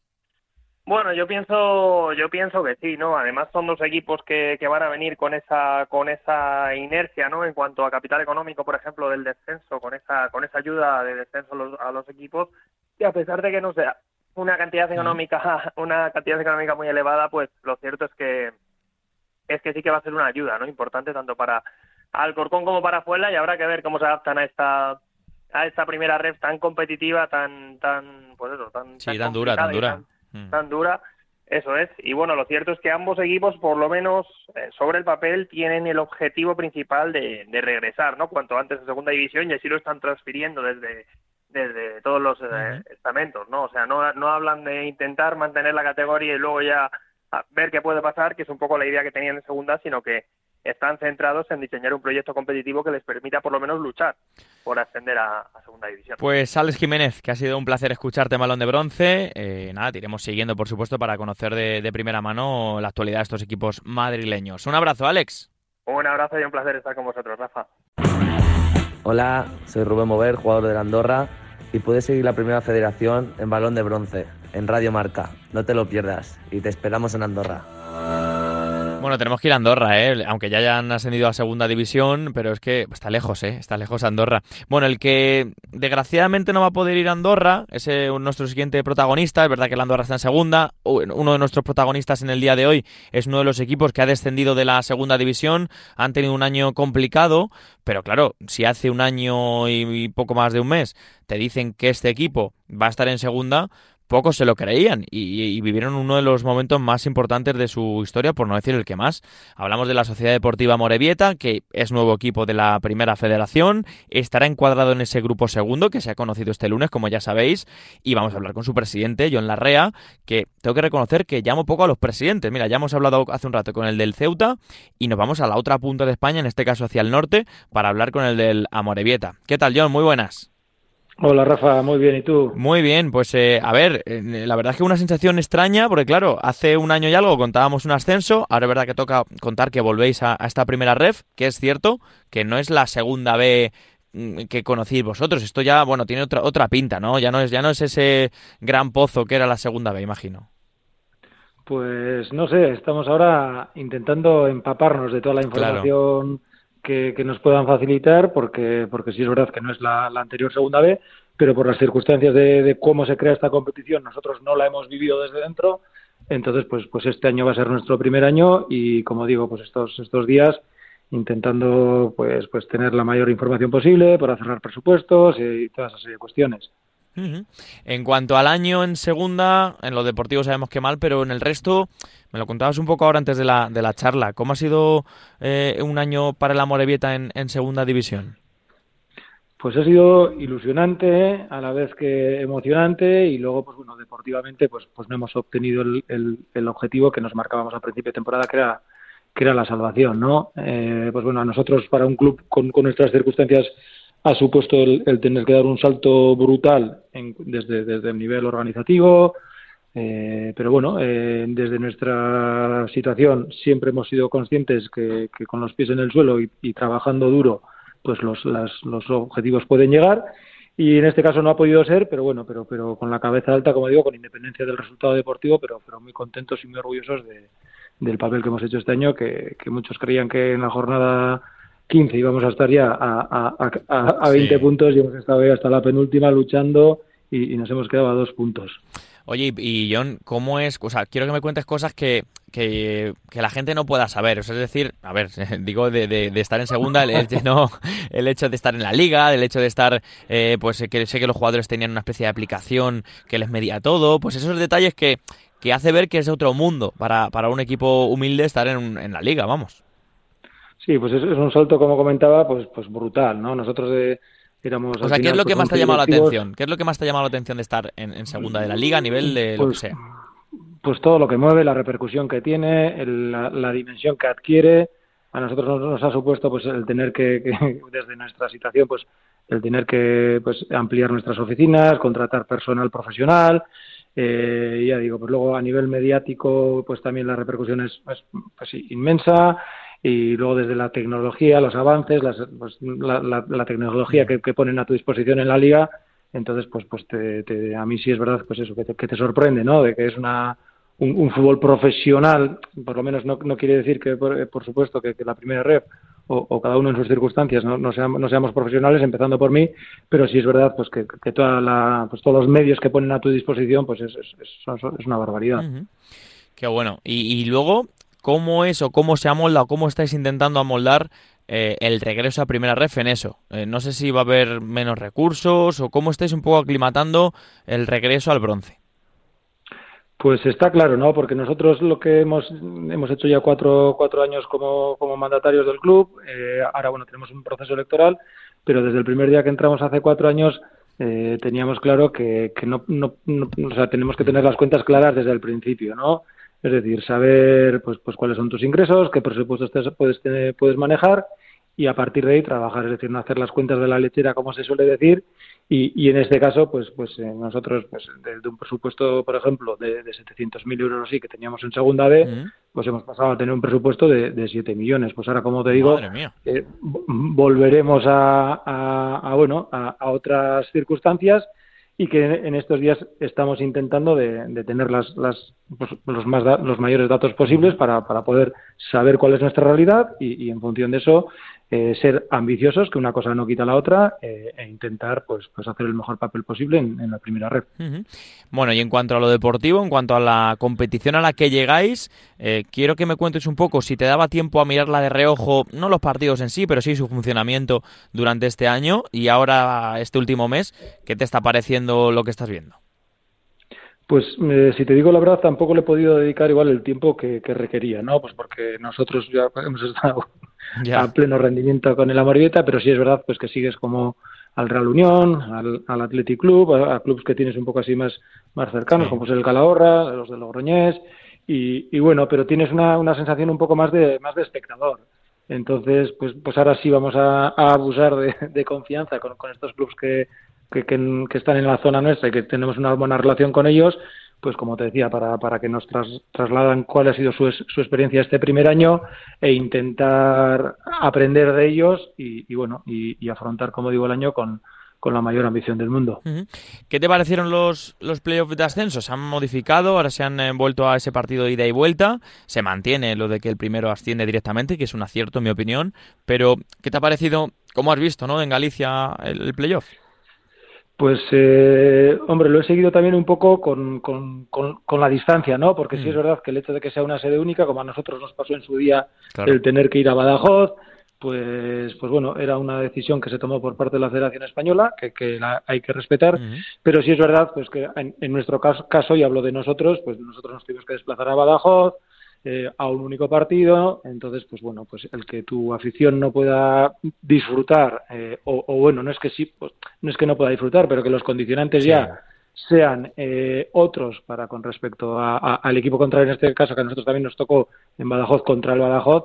Bueno, yo pienso, yo pienso que sí, ¿no? Además son dos equipos que, que van a venir con esa, con esa inercia, ¿no?, en cuanto a capital económico, por ejemplo, del descenso, con esa, con esa ayuda de descenso a los, a los equipos, y a pesar de que no sea una cantidad económica, una cantidad económica muy elevada, pues lo cierto es que es que sí que va a ser una ayuda, ¿no?, importante tanto para Alcorcón como para Puebla, y habrá que ver cómo se adaptan a esta a esta primera ref tan competitiva, tan tan pues eso, tan sí, tan, tan dura, tan dura. tan dura, eso es. Y bueno, lo cierto es que ambos equipos, por lo menos eh, sobre el papel, tienen el objetivo principal de, de regresar, ¿no?, cuanto antes a segunda división, y así lo están transfiriendo desde desde todos los eh, uh-huh. estamentos, ¿no? O sea, no, no hablan de intentar mantener la categoría y luego ya ver qué puede pasar, que es un poco la idea que tenían en segunda, sino que están centrados en diseñar un proyecto competitivo que les permita por lo menos luchar por ascender a, a segunda división. Pues Alex Jiménez, que ha sido un placer escucharte en Balón de Bronce. Eh, nada, te iremos siguiendo, por supuesto, para conocer de, de primera mano la actualidad de estos equipos madrileños. Un abrazo, Alex. Un abrazo y un placer estar con vosotros, Rafa. Hola, soy Rubén Mover, jugador de Andorra, y puedes seguir la primera federación en Balón de Bronce, en Radio Marca. No te lo pierdas, y te esperamos en Andorra. Bueno, tenemos que ir a Andorra, ¿eh? Aunque ya hayan ascendido a segunda división, pero es que está lejos, ¿eh? Está lejos Andorra. Bueno, el que desgraciadamente no va a poder ir a Andorra es eh, nuestro siguiente protagonista. Es verdad que el Andorra está en segunda. Uno de nuestros protagonistas en el día de hoy es uno de los equipos que ha descendido de la segunda división. Han tenido un año complicado, pero claro, si hace un año y poco más de un mes te dicen que este equipo va a estar en segunda, pocos se lo creían y, y vivieron uno de los momentos más importantes de su historia, por no decir el que más. Hablamos de la Sociedad Deportiva Amorebieta, que es nuevo equipo de la Primera Federación, estará encuadrado en ese grupo segundo que se ha conocido este lunes, como ya sabéis, y vamos a hablar con su presidente, John Larrea, que tengo que reconocer que llamo poco a los presidentes. Mira, ya hemos hablado hace un rato con el del Ceuta y nos vamos a la otra punta de España, en este caso hacia el norte, para hablar con el del Amorebieta. ¿Qué tal, John? Muy buenas. Hola Rafa, muy bien, ¿y tú? Muy bien, pues eh, a ver, eh, la verdad es que una sensación extraña, porque claro, hace un año y algo contábamos un ascenso, ahora es verdad que toca contar que volvéis a, a esta primera ref, que es cierto que no es la segunda B que conocéis vosotros, esto ya, bueno, tiene otra otra pinta, ¿no? Ya no es ya no es ese gran pozo que era la segunda B, imagino. Pues no sé, estamos ahora intentando empaparnos de toda la información. Claro. Que, que nos puedan facilitar, porque porque sí es verdad que no es la, la anterior segunda B, pero por las circunstancias de, de cómo se crea esta competición nosotros no la hemos vivido desde dentro, entonces pues pues este año va a ser nuestro primer año y como digo, pues estos estos días intentando pues pues tener la mayor información posible para cerrar presupuestos y toda esa serie de cuestiones. Uh-huh. En cuanto al año en segunda, en lo deportivo sabemos que mal, pero en el resto, me lo contabas un poco ahora antes de la de la charla, ¿cómo ha sido eh, un año para el Amorebieta en, en segunda división? Pues ha sido ilusionante, a la vez que emocionante, y luego, pues bueno, deportivamente, pues pues no hemos obtenido el, el, el objetivo que nos marcábamos al principio de temporada, que era que era la salvación, ¿no? Eh, pues bueno, a nosotros, para un club con, con nuestras circunstancias, ha supuesto el, el tener que dar un salto brutal en, desde, desde el nivel organizativo, eh, pero bueno, eh, desde nuestra situación siempre hemos sido conscientes que, que con los pies en el suelo y, y trabajando duro, pues los, las, los objetivos pueden llegar, y en este caso no ha podido ser, pero bueno, pero, pero con la cabeza alta, como digo, con independencia del resultado deportivo, pero, pero muy contentos y muy orgullosos de, del papel que hemos hecho este año, que, que muchos creían que en la jornada quince íbamos a estar ya a, a, a, a veinte sí. puntos y hemos estado ahí hasta la penúltima luchando y, y nos hemos quedado a dos puntos. Oye, y John, ¿cómo es? O sea, quiero que me cuentes cosas que, que, que la gente no pueda saber. O sea, es decir, a ver, digo de, de, de estar en segunda, el, el, no, el hecho de estar en la liga, el hecho de estar, eh, pues que sé que los jugadores tenían una especie de aplicación que les medía todo, pues esos detalles que, que hace ver que es otro mundo para, para un equipo humilde estar en, en la liga, vamos. Sí, pues es, es un salto, como comentaba, pues, pues brutal, ¿no? Nosotros de... Éramos, o sea, final, ¿qué es lo pues, que más te ha llamado la directivos. atención? ¿Qué es lo que más te ha llamado la atención de estar en, en segunda de la liga a nivel de pues, lo que sea? Pues todo lo que mueve, la repercusión que tiene, el, la, la dimensión que adquiere. A nosotros nos, nos ha supuesto pues el tener que, que, desde nuestra situación, pues el tener que pues ampliar nuestras oficinas, contratar personal profesional. Eh, ya digo, pues luego a nivel mediático, pues también la repercusión es, es pues, inmensa. Y luego desde la tecnología, los avances, las, pues, la, la, la tecnología que, que ponen a tu disposición en la liga, entonces pues pues te, te, a mí sí es verdad pues eso que te, que te sorprende, ¿no? De que es una un, un fútbol profesional, por lo menos no, no quiere decir que por, por supuesto que, que la primera ref o, o cada uno en sus circunstancias no, no, seamos, no seamos profesionales, empezando por mí, pero sí es verdad pues que, que toda la, pues todos los medios que ponen a tu disposición pues es, es, es, es una barbaridad. Uh-huh. Qué bueno. Y, y luego, ¿cómo es o cómo se amolda o cómo estáis intentando amoldar eh, el regreso a primera ref en eso? Eh, no sé si va a haber menos recursos o cómo estáis un poco aclimatando el regreso al bronce. Pues está claro, ¿no? Porque nosotros lo que hemos hemos hecho ya cuatro cuatro años como, como mandatarios del club, eh, ahora bueno tenemos un proceso electoral, pero desde el primer día que entramos hace cuatro años eh, teníamos claro que, que no, no, no, o sea, tenemos que tener las cuentas claras desde el principio, ¿no? Es decir, saber pues pues cuáles son tus ingresos, qué presupuestos te puedes tener, puedes manejar y a partir de ahí trabajar, es decir, no hacer las cuentas de la lechera como se suele decir. Y, y en este caso, pues pues eh, nosotros, pues de, de un presupuesto, por ejemplo, de, de setecientos mil euros así que teníamos en segunda B, uh-huh. pues hemos pasado a tener un presupuesto de, de siete millones. Pues ahora, como te digo, eh, volveremos a, a, a bueno a, a otras circunstancias y que en estos días estamos intentando de, de tener las, las pues, los más da, los mayores datos posibles para, para poder saber cuál es nuestra realidad y, y en función de eso eh, ser ambiciosos, que una cosa no quita la otra, eh, e intentar pues pues hacer el mejor papel posible en, en la primera red. Uh-huh. Bueno, y en cuanto a lo deportivo, en cuanto a la competición a la que llegáis, eh, quiero que me cuentes un poco si te daba tiempo a mirarla de reojo, no los partidos en sí, pero sí su funcionamiento durante este año y ahora este último mes, ¿qué te está pareciendo lo que estás viendo? Pues eh, si te digo la verdad, tampoco le he podido dedicar igual el tiempo que, que requería, ¿no? Pues porque nosotros ya hemos estado ya a pleno rendimiento con el Amorebieta, pero sí es verdad pues que sigues como al Real Unión, al, al Athletic Club, a, a clubes que tienes un poco así más, más cercanos, sí. como es el Calahorra, los de Logroñés, y, y bueno, pero tienes una, una sensación un poco más de más de espectador. Entonces, pues pues ahora sí vamos a, a abusar de, de confianza con, con estos clubes que Que, que, que están en la zona nuestra y que tenemos una buena relación con ellos, pues como te decía, para, para que nos tras, trasladan cuál ha sido su, su experiencia este primer año e intentar aprender de ellos y, y bueno, y, y afrontar, como digo, el año con, con la mayor ambición del mundo. Uh-huh. ¿Qué te parecieron los, los playoffs de ascenso? ¿Se han modificado? Ahora se han eh, vuelto a ese partido de ida y vuelta. Se mantiene lo de que el primero asciende directamente, que es un acierto en mi opinión, pero ¿qué te ha parecido, cómo has visto, ¿no?, en Galicia el, el playoff? Pues, eh, hombre, lo he seguido también un poco con, con, con, con la distancia, ¿no? Porque mm. sí es verdad que el hecho de que sea una sede única, como a nosotros nos pasó en su día, claro. el tener que ir a Badajoz, pues pues bueno, era una decisión que se tomó por parte de la Federación Española, que, que la hay que respetar, mm. pero sí es verdad pues que en, en nuestro caso, caso, y hablo de nosotros, pues nosotros nos tuvimos que desplazar a Badajoz, Eh, a un único partido, entonces pues bueno, pues el que tu afición no pueda disfrutar eh, o, o bueno, no es que sí, pues, no es que no pueda disfrutar, pero que los condicionantes sí. ya sean eh, otros para con respecto a, a, al equipo contrario, en este caso que a nosotros también nos tocó en Badajoz contra el Badajoz,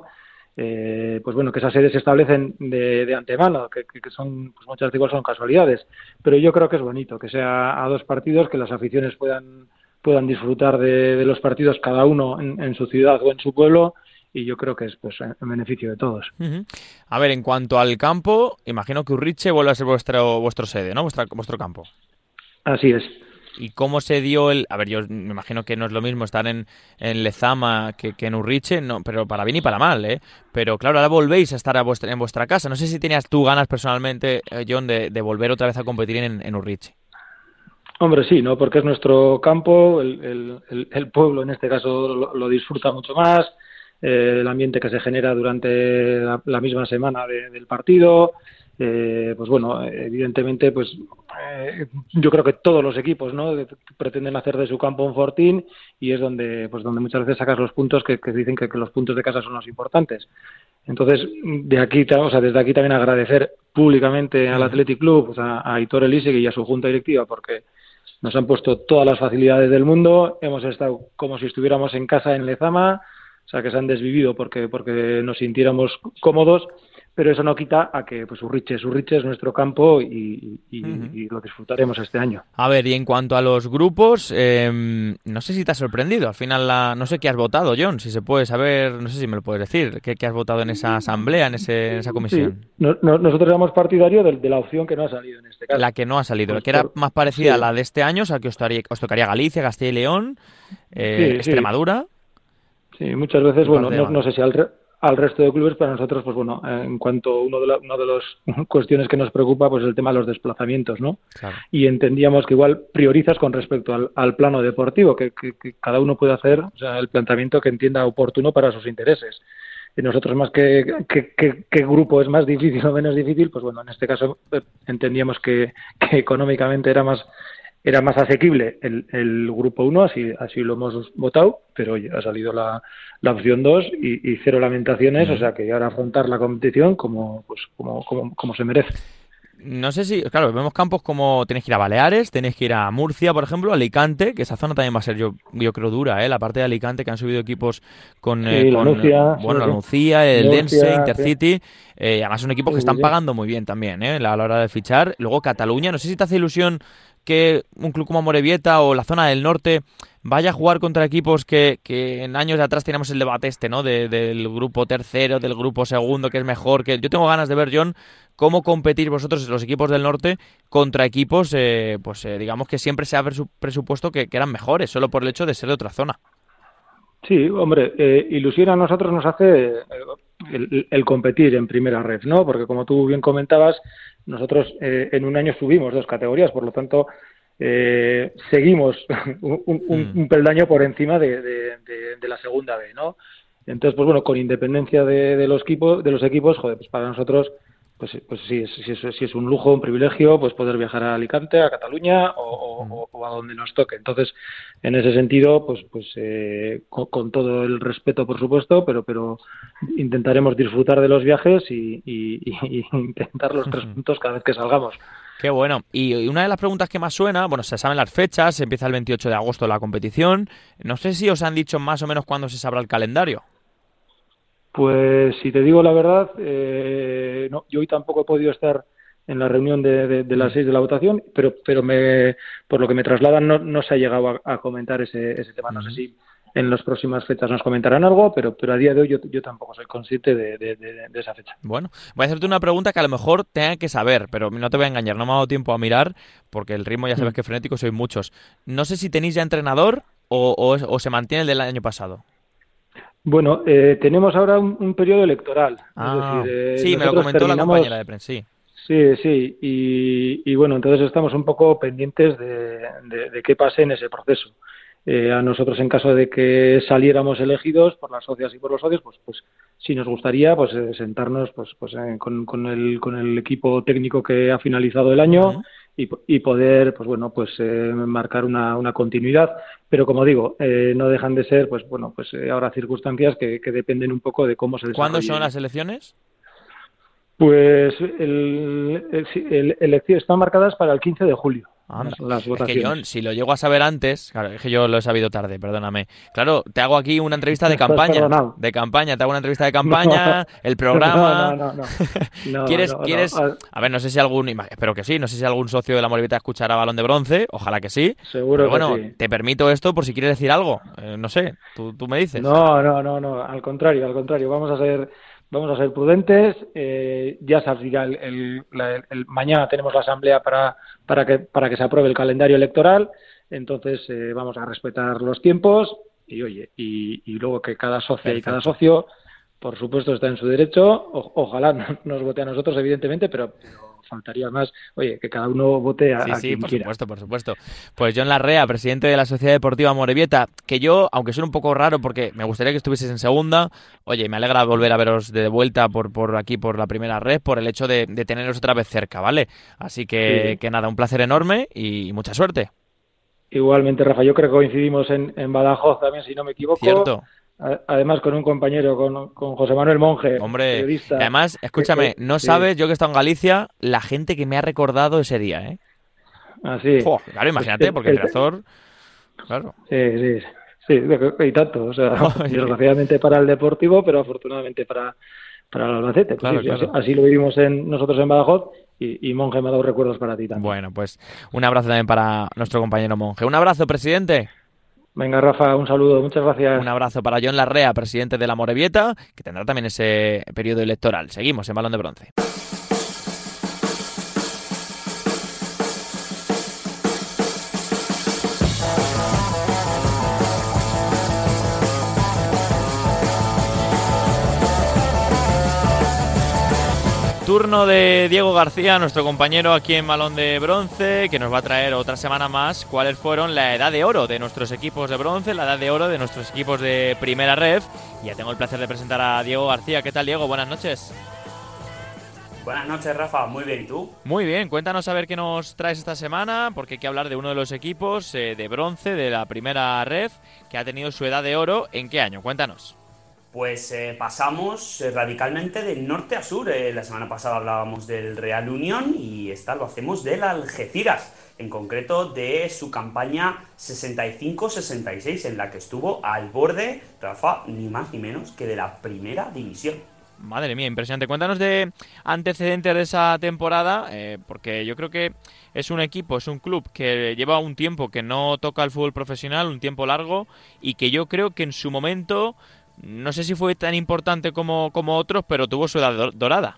eh, pues bueno, que esas sedes se establecen de, de antemano, que, que, que son, pues muchas veces igual son casualidades, pero yo creo que es bonito que sea a dos partidos, que las aficiones puedan puedan disfrutar de, de los partidos cada uno en, en su ciudad o en su pueblo, y yo creo que es pues en beneficio de todos. Uh-huh. A ver, en cuanto al campo, imagino que Urriche vuelve a ser vuestro vuestro sede, ¿no? Vuestra, vuestro campo. Así es. ¿Y cómo se dio el...? A ver, yo me imagino que no es lo mismo estar en, en Lezama que, que en Urriche, no, pero para bien y para mal, ¿eh? Pero claro, ahora volvéis a estar a vuestra, en vuestra casa. No sé si tenías tú ganas personalmente, eh, John, de, de volver otra vez a competir en, en Urriche. Hombre, sí, ¿no? Porque es nuestro campo, el, el, el, el pueblo en este caso lo, lo disfruta mucho más, eh, el ambiente que se genera durante la, la misma semana de, del partido, eh, pues bueno, evidentemente, pues eh, yo creo que todos los equipos, ¿no?, pretenden hacer de su campo un fortín y es donde, pues donde muchas veces sacas los puntos que, que dicen que, que los puntos de casa son los importantes. Entonces, de aquí, o sea, desde aquí también agradecer públicamente al Athletic Club, pues a, a Aitor Elísegui y a su junta directiva, porque nos han puesto todas las facilidades del mundo, hemos estado como si estuviéramos en casa en Lezama, o sea que se han desvivido porque porque nos sintiéramos cómodos, pero eso no quita a que pues Urriche es Urriche, es nuestro campo y, y, uh-huh. y lo disfrutaremos este año. A ver, y en cuanto a los grupos, eh, no sé si te ha sorprendido, al final la, no sé qué has votado, John, si se puede saber, no sé si me lo puedes decir, qué, qué has votado en esa asamblea, en, ese, en esa comisión. Sí. No, no, nosotros éramos partidarios de, de la opción que no ha salido en este caso. La que no ha salido, pues que era por, más parecida sí. a la de este año, o sea que os tocaría, os tocaría Galicia, Castilla y León, eh, sí, Extremadura. Sí, sí muchas veces, bueno, no, no sé si al... Re- al resto de clubes, para nosotros, pues bueno, en cuanto uno de la, una de las cuestiones que nos preocupa, pues el tema de los desplazamientos, ¿no? Claro. Y entendíamos que igual priorizas con respecto al, al plano deportivo, que, que, que cada uno puede hacer, o sea, el planteamiento que entienda oportuno para sus intereses. Y nosotros, más que qué grupo es más difícil o menos difícil, pues bueno, en este caso entendíamos que, que económicamente era más era más asequible el, el grupo uno, así así lo hemos votado, pero oye, ha salido la, la opción dos y, y cero lamentaciones, mm. o sea que ahora afrontar la competición como pues como, como, como se merece. No sé si, claro, vemos campos como tenéis que ir a Baleares, tenéis que ir a Murcia, por ejemplo, Alicante, que esa zona también va a ser, yo yo creo, dura, ¿eh? La parte de Alicante, que han subido equipos con, sí, eh, con la Nucia, bueno, sí, la Nucía, el Murcia, Dense, Intercity, sí. eh, además son equipos que están sí, sí. pagando muy bien también, ¿eh? A la hora de fichar. Luego Cataluña, no sé si te hace ilusión que un club como Amorebieta o la zona del norte vaya a jugar contra equipos que, que en años de atrás teníamos el debate este, ¿no? De, del grupo tercero, del grupo segundo, que es mejor. Que yo tengo ganas de ver, John, cómo competir vosotros, los equipos del norte, contra equipos, eh, pues eh, digamos que siempre se ha presupuesto que, que eran mejores, solo por el hecho de ser de otra zona. Sí, hombre, eh, ilusión a nosotros nos hace el, el competir en primera red, ¿no? Porque como tú bien comentabas, nosotros eh, en un año subimos dos categorías, por lo tanto eh, seguimos un, un, un peldaño por encima de, de, de, de la segunda B, ¿no? Entonces, pues bueno, con independencia de, de los equipos, de los equipos, joder, pues para nosotros, pues, pues sí, sí, sí, sí es un lujo, un privilegio, pues poder viajar a Alicante, a Cataluña o, o, o a donde nos toque. Entonces, en ese sentido, pues, pues eh, con, con todo el respeto, por supuesto, pero, pero intentaremos disfrutar de los viajes y, y, y intentar los tres puntos cada vez que salgamos. Qué bueno. Y una de las preguntas que más suena, bueno, se saben las fechas, se empieza el veintiocho de agosto la competición. No sé si os han dicho más o menos cuándo se sabrá el calendario. Pues si te digo la verdad, eh, no, yo hoy tampoco he podido estar en la reunión de, de, de las seis de la votación, pero pero me, por lo que me trasladan no, no se ha llegado a, a comentar ese, ese tema. No sé si en las próximas fechas nos comentarán algo, pero pero a día de hoy yo, yo tampoco soy consciente de, de, de, de esa fecha. Bueno, voy a hacerte una pregunta que a lo mejor tenga que saber, pero no te voy a engañar, no me ha dado tiempo a mirar, porque el ritmo ya sabes que frenético sois muchos. No sé si tenéis ya entrenador o, o, o se mantiene el del año pasado. Bueno, eh, tenemos ahora un, un periodo electoral. Ah, es decir, eh, sí, me lo comentó terminamos... la compañera de prensa, sí. Sí, sí, y, y bueno, entonces estamos un poco pendientes de, de, de qué pase en ese proceso. Eh, a nosotros, en caso de que saliéramos elegidos por las socias y por los socios, pues, pues sí nos gustaría pues eh, sentarnos pues, pues eh, con, con el con el equipo técnico que ha finalizado el año. Uh-huh. Y, y poder, pues bueno, pues eh, marcar una, una continuidad, pero como digo, eh, no dejan de ser, pues bueno, pues eh, ahora circunstancias que, que dependen un poco de cómo se desarrolle. ¿Cuándo son las elecciones? Pues el, el, el, el, están marcadas para el quince de julio. Las, las es que yo, si lo llego a saber antes, claro, es que yo lo he sabido tarde, perdóname. Claro, te hago aquí una entrevista de campaña, de campaña, te hago una entrevista de campaña, no, el programa. No, no, no. no ¿Quieres, no, quieres? No. A ver, no sé si algún, espero que sí, no sé si algún socio de la Amorebieta escuchará Balón de Bronce, ojalá que sí. Seguro. Pero bueno, que sí. Te permito esto por si quieres decir algo. Eh, no sé, tú, tú me dices. No, no, no, no, al contrario, al contrario, vamos a ser. Vamos a ser prudentes, eh, ya saldrá el, el, el, el mañana tenemos la asamblea para para que para que se apruebe el calendario electoral, Entonces eh, vamos a respetar los tiempos y oye, y, y luego que cada socia Perfecto. y cada socio, por supuesto, está en su derecho. O, ojalá no, nos vote a nosotros, evidentemente, pero, pero faltaría más, oye, que cada uno vote a, Sí, a sí, quien por quiera. supuesto, por supuesto. Pues Jon Larrea, presidente de la Sociedad Deportiva Amorebieta, que yo, aunque suene un poco raro porque me gustaría que estuvieses en segunda, oye, me alegra volver a veros de vuelta por, por aquí, por la primera red, por el hecho de, de teneros otra vez cerca, ¿vale? Así que, Sí. que nada, un placer enorme y mucha suerte. Igualmente, Rafa, yo creo que coincidimos en, en Badajoz también, si no me equivoco. Cierto. A- Además, con un compañero, con, con José Manuel Monje, Hombre, periodista. y además, escúchame, que- que- no sí. sabes, yo que he estado en Galicia, la gente que me ha recordado ese día, ¿eh? Así. Fua, claro, imagínate, El- porque el- el Riazor, claro. Sí, sí, sí, de- y tanto. O sea, Oye. desgraciadamente para el Deportivo, pero afortunadamente para, para el Albacete. Pues Claro, sí, sí, claro. Así, así lo vivimos en, nosotros en Badajoz y, y Monje me ha dado recuerdos para ti también. Bueno, pues un abrazo también para nuestro compañero Monje. Un abrazo, presidente. Venga, Rafa, un saludo. Muchas gracias. Un abrazo para Jon Larrea, presidente de la Amorebieta, que tendrá también ese periodo electoral. Seguimos en Balón de Bronce. Turno de Diego García, nuestro compañero aquí en Balón de Bronce, que nos va a traer otra semana más cuáles fueron la edad de oro de nuestros equipos de bronce, la edad de oro de nuestros equipos de primera ref. Y ya tengo el placer de presentar a Diego García. ¿Qué tal, Diego? Buenas noches. Buenas noches, Rafa. Muy bien, ¿y tú? Muy bien, cuéntanos a ver qué nos traes esta semana, porque hay que hablar de uno de los equipos eh, de bronce de la primera ref que ha tenido su edad de oro. ¿En qué año? Cuéntanos. Pues eh, pasamos eh, radicalmente de norte a sur. Eh, la semana pasada hablábamos del Real Unión y esta lo hacemos del Algeciras, en concreto de su campaña sesenta y cinco sesenta y seis, en la que estuvo al borde, Rafa, ni más ni menos que de la primera división. Madre mía, impresionante. Cuéntanos de antecedentes de esa temporada, eh, porque yo creo que es un equipo, es un club que lleva un tiempo que no toca el fútbol profesional, un tiempo largo, y que yo creo que en su momento, no sé si fue tan importante como, como otros, pero tuvo su edad do- dorada.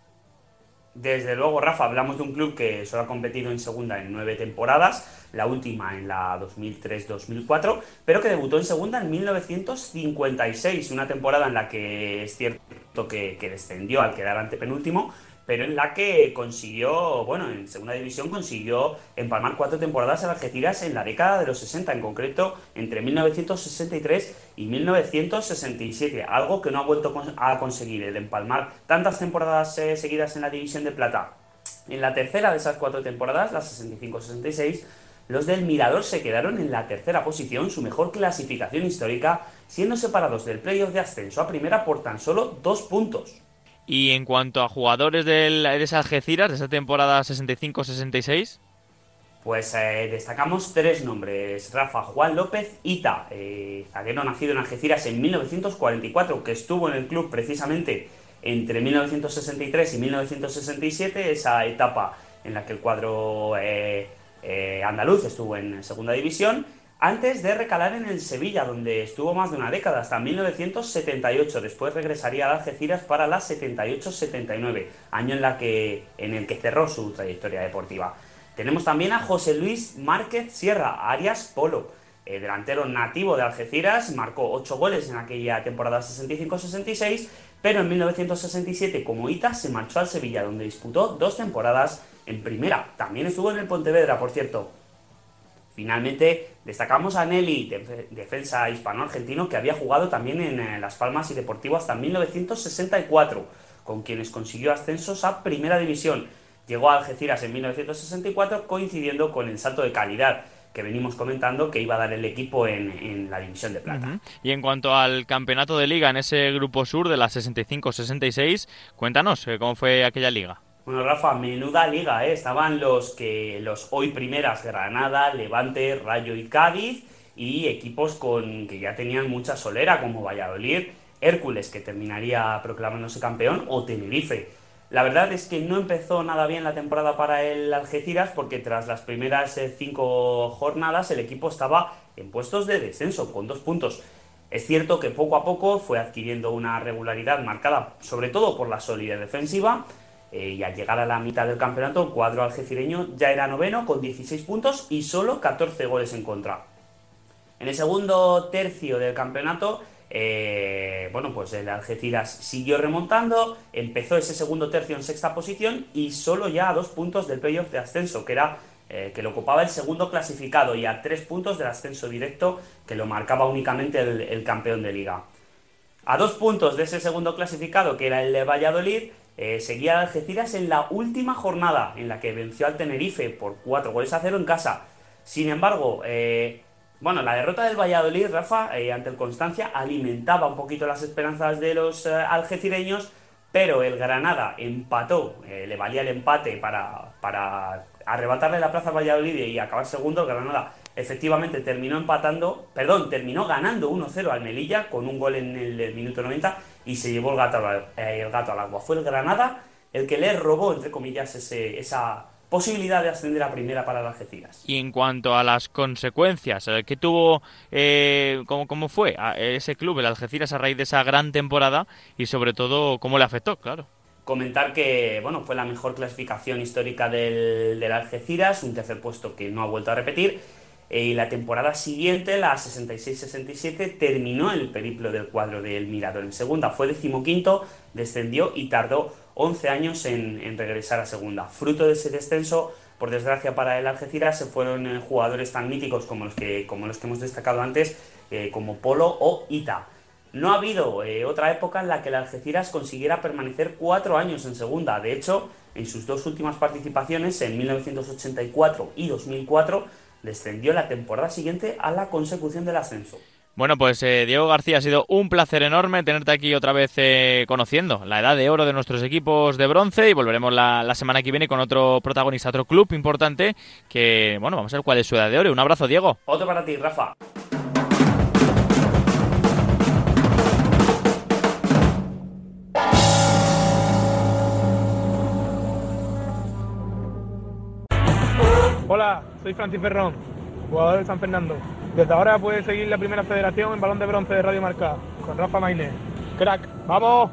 Desde luego, Rafa, hablamos de un club que solo ha competido en segunda en nueve temporadas, la última en la dos mil tres dos mil cuatro, pero que debutó en segunda en mil novecientos cincuenta y seis, una temporada en la que es cierto que, que descendió al quedar antepenúltimo, pero en la que consiguió, bueno, en segunda división consiguió empalmar cuatro temporadas en Algeciras en la década de los sesenta, en concreto entre mil novecientos sesenta y tres y mil novecientos sesenta y siete, algo que no ha vuelto a conseguir, el empalmar tantas temporadas eh, seguidas en la división de plata. En la tercera de esas cuatro temporadas, la sesenta y cinco sesenta y seis, los del Mirador se quedaron en la tercera posición, su mejor clasificación histórica, siendo separados del playoff de ascenso a primera por tan solo dos puntos. Y en cuanto a jugadores del, de ese Algeciras, de esa temporada sesenta y cinco sesenta y seis... Pues eh, destacamos tres nombres. Rafa Juan López Ita, eh, zaguero nacido en Algeciras en mil novecientos cuarenta y cuatro, que estuvo en el club precisamente entre mil novecientos sesenta y tres y mil novecientos sesenta y siete, esa etapa en la que el cuadro eh, eh, andaluz estuvo en segunda división, antes de recalar en el Sevilla, donde estuvo más de una década, hasta mil novecientos setenta y ocho. Después regresaría a Algeciras para la setenta y ocho setenta y nueve, año en, la que, en el que cerró su trayectoria deportiva. Tenemos también a José Luis Márquez Sierra, Arias Polo, eh, delantero nativo de Algeciras, marcó ocho goles en aquella temporada sesenta y cinco sesenta y seis, pero en mil novecientos sesenta y siete, como Ita, se marchó al Sevilla, donde disputó dos temporadas en primera. También estuvo en el Pontevedra, por cierto. Finalmente, destacamos a Nelly, def- defensa hispano-argentino, que había jugado también en eh, Las Palmas y Deportivo hasta mil novecientos sesenta y cuatro, con quienes consiguió ascensos a Primera División. Llegó a Algeciras en mil novecientos sesenta y cuatro, coincidiendo con el salto de calidad que venimos comentando que iba a dar el equipo en, en la División de Plata. Uh-huh. Y en cuanto al campeonato de liga en ese grupo sur de la sesenta y cinco sesenta y seis, cuéntanos eh, cómo fue aquella liga. Bueno, Rafa, menuda liga, ¿eh? Estaban los que los hoy primeras Granada, Levante, Rayo y Cádiz, y equipos con que ya tenían mucha solera, como Valladolid, Hércules, que terminaría proclamándose campeón, o Tenerife. La verdad es que no empezó nada bien la temporada para el Algeciras, porque tras las primeras eh, cinco jornadas el equipo estaba en puestos de descenso, con dos puntos. Es cierto que poco a poco fue adquiriendo una regularidad marcada sobre todo por la solidez defensiva, Eh, y al llegar a la mitad del campeonato, el cuadro algecireño ya era noveno con dieciséis puntos y solo catorce goles en contra. En el segundo tercio del campeonato, eh, bueno, pues el Algeciras siguió remontando, empezó ese segundo tercio en sexta posición y solo ya a dos puntos del playoff de ascenso, que era eh, que lo ocupaba el segundo clasificado, y a tres puntos del ascenso directo, que lo marcaba únicamente el, el campeón de liga. A dos puntos de ese segundo clasificado, que era el de Valladolid, eh, seguía el Algeciras en la última jornada, en la que venció al Tenerife por cuatro goles a cero en casa. Sin embargo, eh, bueno, la derrota del Valladolid, Rafa, eh, ante el Constancia, alimentaba un poquito las esperanzas de los eh, algecireños, pero el Granada empató, eh, le valía el empate para, para arrebatarle la plaza al Valladolid y acabar segundo. El Granada efectivamente terminó empatando, perdón, terminó ganando uno cero al Melilla con un gol en el, el minuto noventa y se llevó el gato, al, eh, el gato al agua. Fue el Granada el que le robó, entre comillas, ese, esa posibilidad de ascender a primera para el Algeciras. Y en cuanto a las consecuencias, ¿qué tuvo, eh, cómo, cómo fue a ese club, el Algeciras, a raíz de esa gran temporada y sobre todo cómo le afectó? Claro. Comentar que, bueno, fue la mejor clasificación histórica del, del Algeciras, un tercer puesto que no ha vuelto a repetir, eh, y la temporada siguiente, la sesenta y seis sesenta y siete, terminó el periplo del cuadro del Mirador en segunda, fue decimoquinto, descendió y tardó once años en, en regresar a segunda. Fruto de ese descenso, por desgracia para el Algeciras, se fueron eh, jugadores tan míticos como los que, como los que hemos destacado antes, eh, como Polo o Ita. No ha habido eh, otra época en la que el Algeciras consiguiera permanecer cuatro años en segunda. De hecho, en sus dos últimas participaciones, en mil novecientos ochenta y cuatro y dos mil cuatro, descendió la temporada siguiente a la consecución del ascenso. Bueno, pues eh, Diego García, ha sido un placer enorme tenerte aquí otra vez eh, conociendo la edad de oro de nuestros equipos de bronce, y volveremos la, la semana que viene con otro protagonista, otro club importante que, bueno, vamos a ver cuál es su edad de oro. Un abrazo, Diego. Otro para ti, Rafa. Hola, soy Francis Ferrón, jugador de San Fernando. Desde ahora puedes seguir la primera federación en Balón de Bronce de Radio Marca, con Rafa Mailé. ¡Crack! ¡Vamos!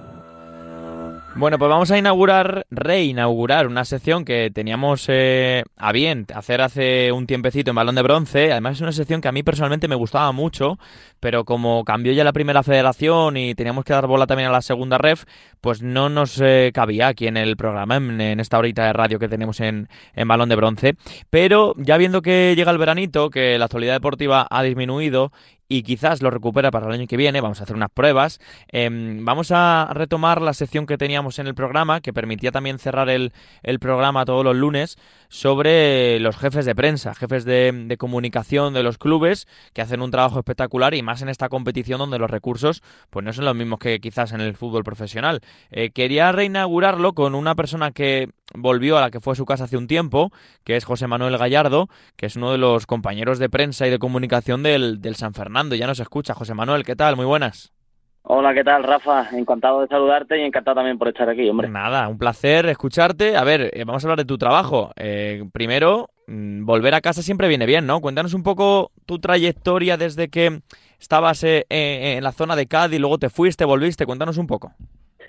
Bueno, pues vamos a inaugurar, reinaugurar una sección que teníamos eh, a bien hacer hace un tiempecito en Balón de Bronce. Además es una sección que a mí personalmente me gustaba mucho, pero como cambió ya la primera federación y teníamos que dar bola también a la segunda ref, pues no nos eh, cabía aquí en el programa, en, en esta horita de radio que tenemos en, en Balón de Bronce. Pero ya viendo que llega el veranito, que la actualidad deportiva ha disminuido y quizás lo recupera para el año que viene, vamos a hacer unas pruebas, eh, vamos a retomar la sección que teníamos en el programa, que permitía también cerrar el, el programa todos los lunes, sobre los jefes de prensa, jefes de, de comunicación de los clubes, que hacen un trabajo espectacular, y más en esta competición donde los recursos pues no son los mismos que quizás en el fútbol profesional. Eh, quería reinaugurarlo con una persona que volvió a la que fue su casa hace un tiempo, que es José Manuel Gallardo, que es uno de los compañeros de prensa y de comunicación del, del San Fernando. Ya nos escucha. José Manuel, ¿qué tal? Muy buenas. Hola, ¿qué tal, Rafa? Encantado de saludarte y encantado también por estar aquí, hombre. Nada, un placer escucharte. A ver, eh, vamos a hablar de tu trabajo. Eh, primero, mmm, volver a casa siempre viene bien, ¿no? Cuéntanos un poco tu trayectoria desde que estabas eh, eh, en la zona de Cádiz, luego te fuiste, volviste. Cuéntanos un poco.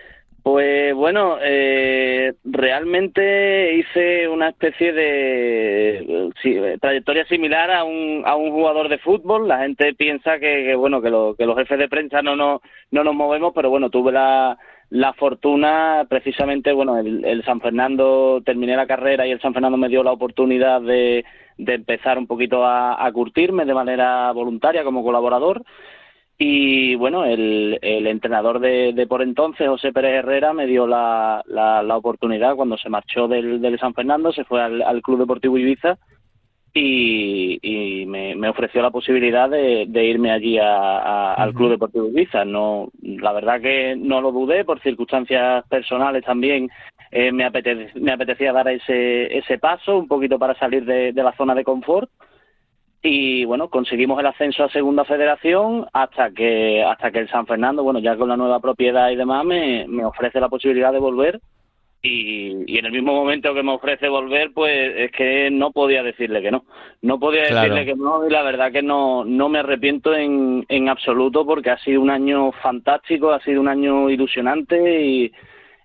Pues bueno, eh, realmente hice una especie de sí, trayectoria similar a un a un jugador de fútbol. La gente piensa que, que bueno que, lo, que los jefes de prensa no nos no nos movemos, pero bueno, tuve la la fortuna, precisamente, bueno, el, el San Fernando, terminé la carrera y el San Fernando me dio la oportunidad de, de empezar un poquito a, a curtirme de manera voluntaria como colaborador. Y bueno, el, el entrenador de, de por entonces, José Pérez Herrera, me dio la, la, la oportunidad cuando se marchó del, del San Fernando, se fue al, al Club Deportivo Ibiza y, y me, me ofreció la posibilidad de, de irme allí a, a, al Club Deportivo Ibiza. No, la verdad que no lo dudé, por circunstancias personales también. Eh, me, apetec, me apetecía dar ese, ese paso, un poquito para salir de, de la zona de confort. Y bueno, conseguimos el ascenso a Segunda Federación hasta que hasta que el San Fernando, bueno, ya con la nueva propiedad y demás, me, me ofrece la posibilidad de volver. Y, y en el mismo momento que me ofrece volver, pues es que no podía decirle que no. No podía Claro. decirle que no, y la verdad que no no me arrepiento en, en absoluto, porque ha sido un año fantástico, ha sido un año ilusionante y,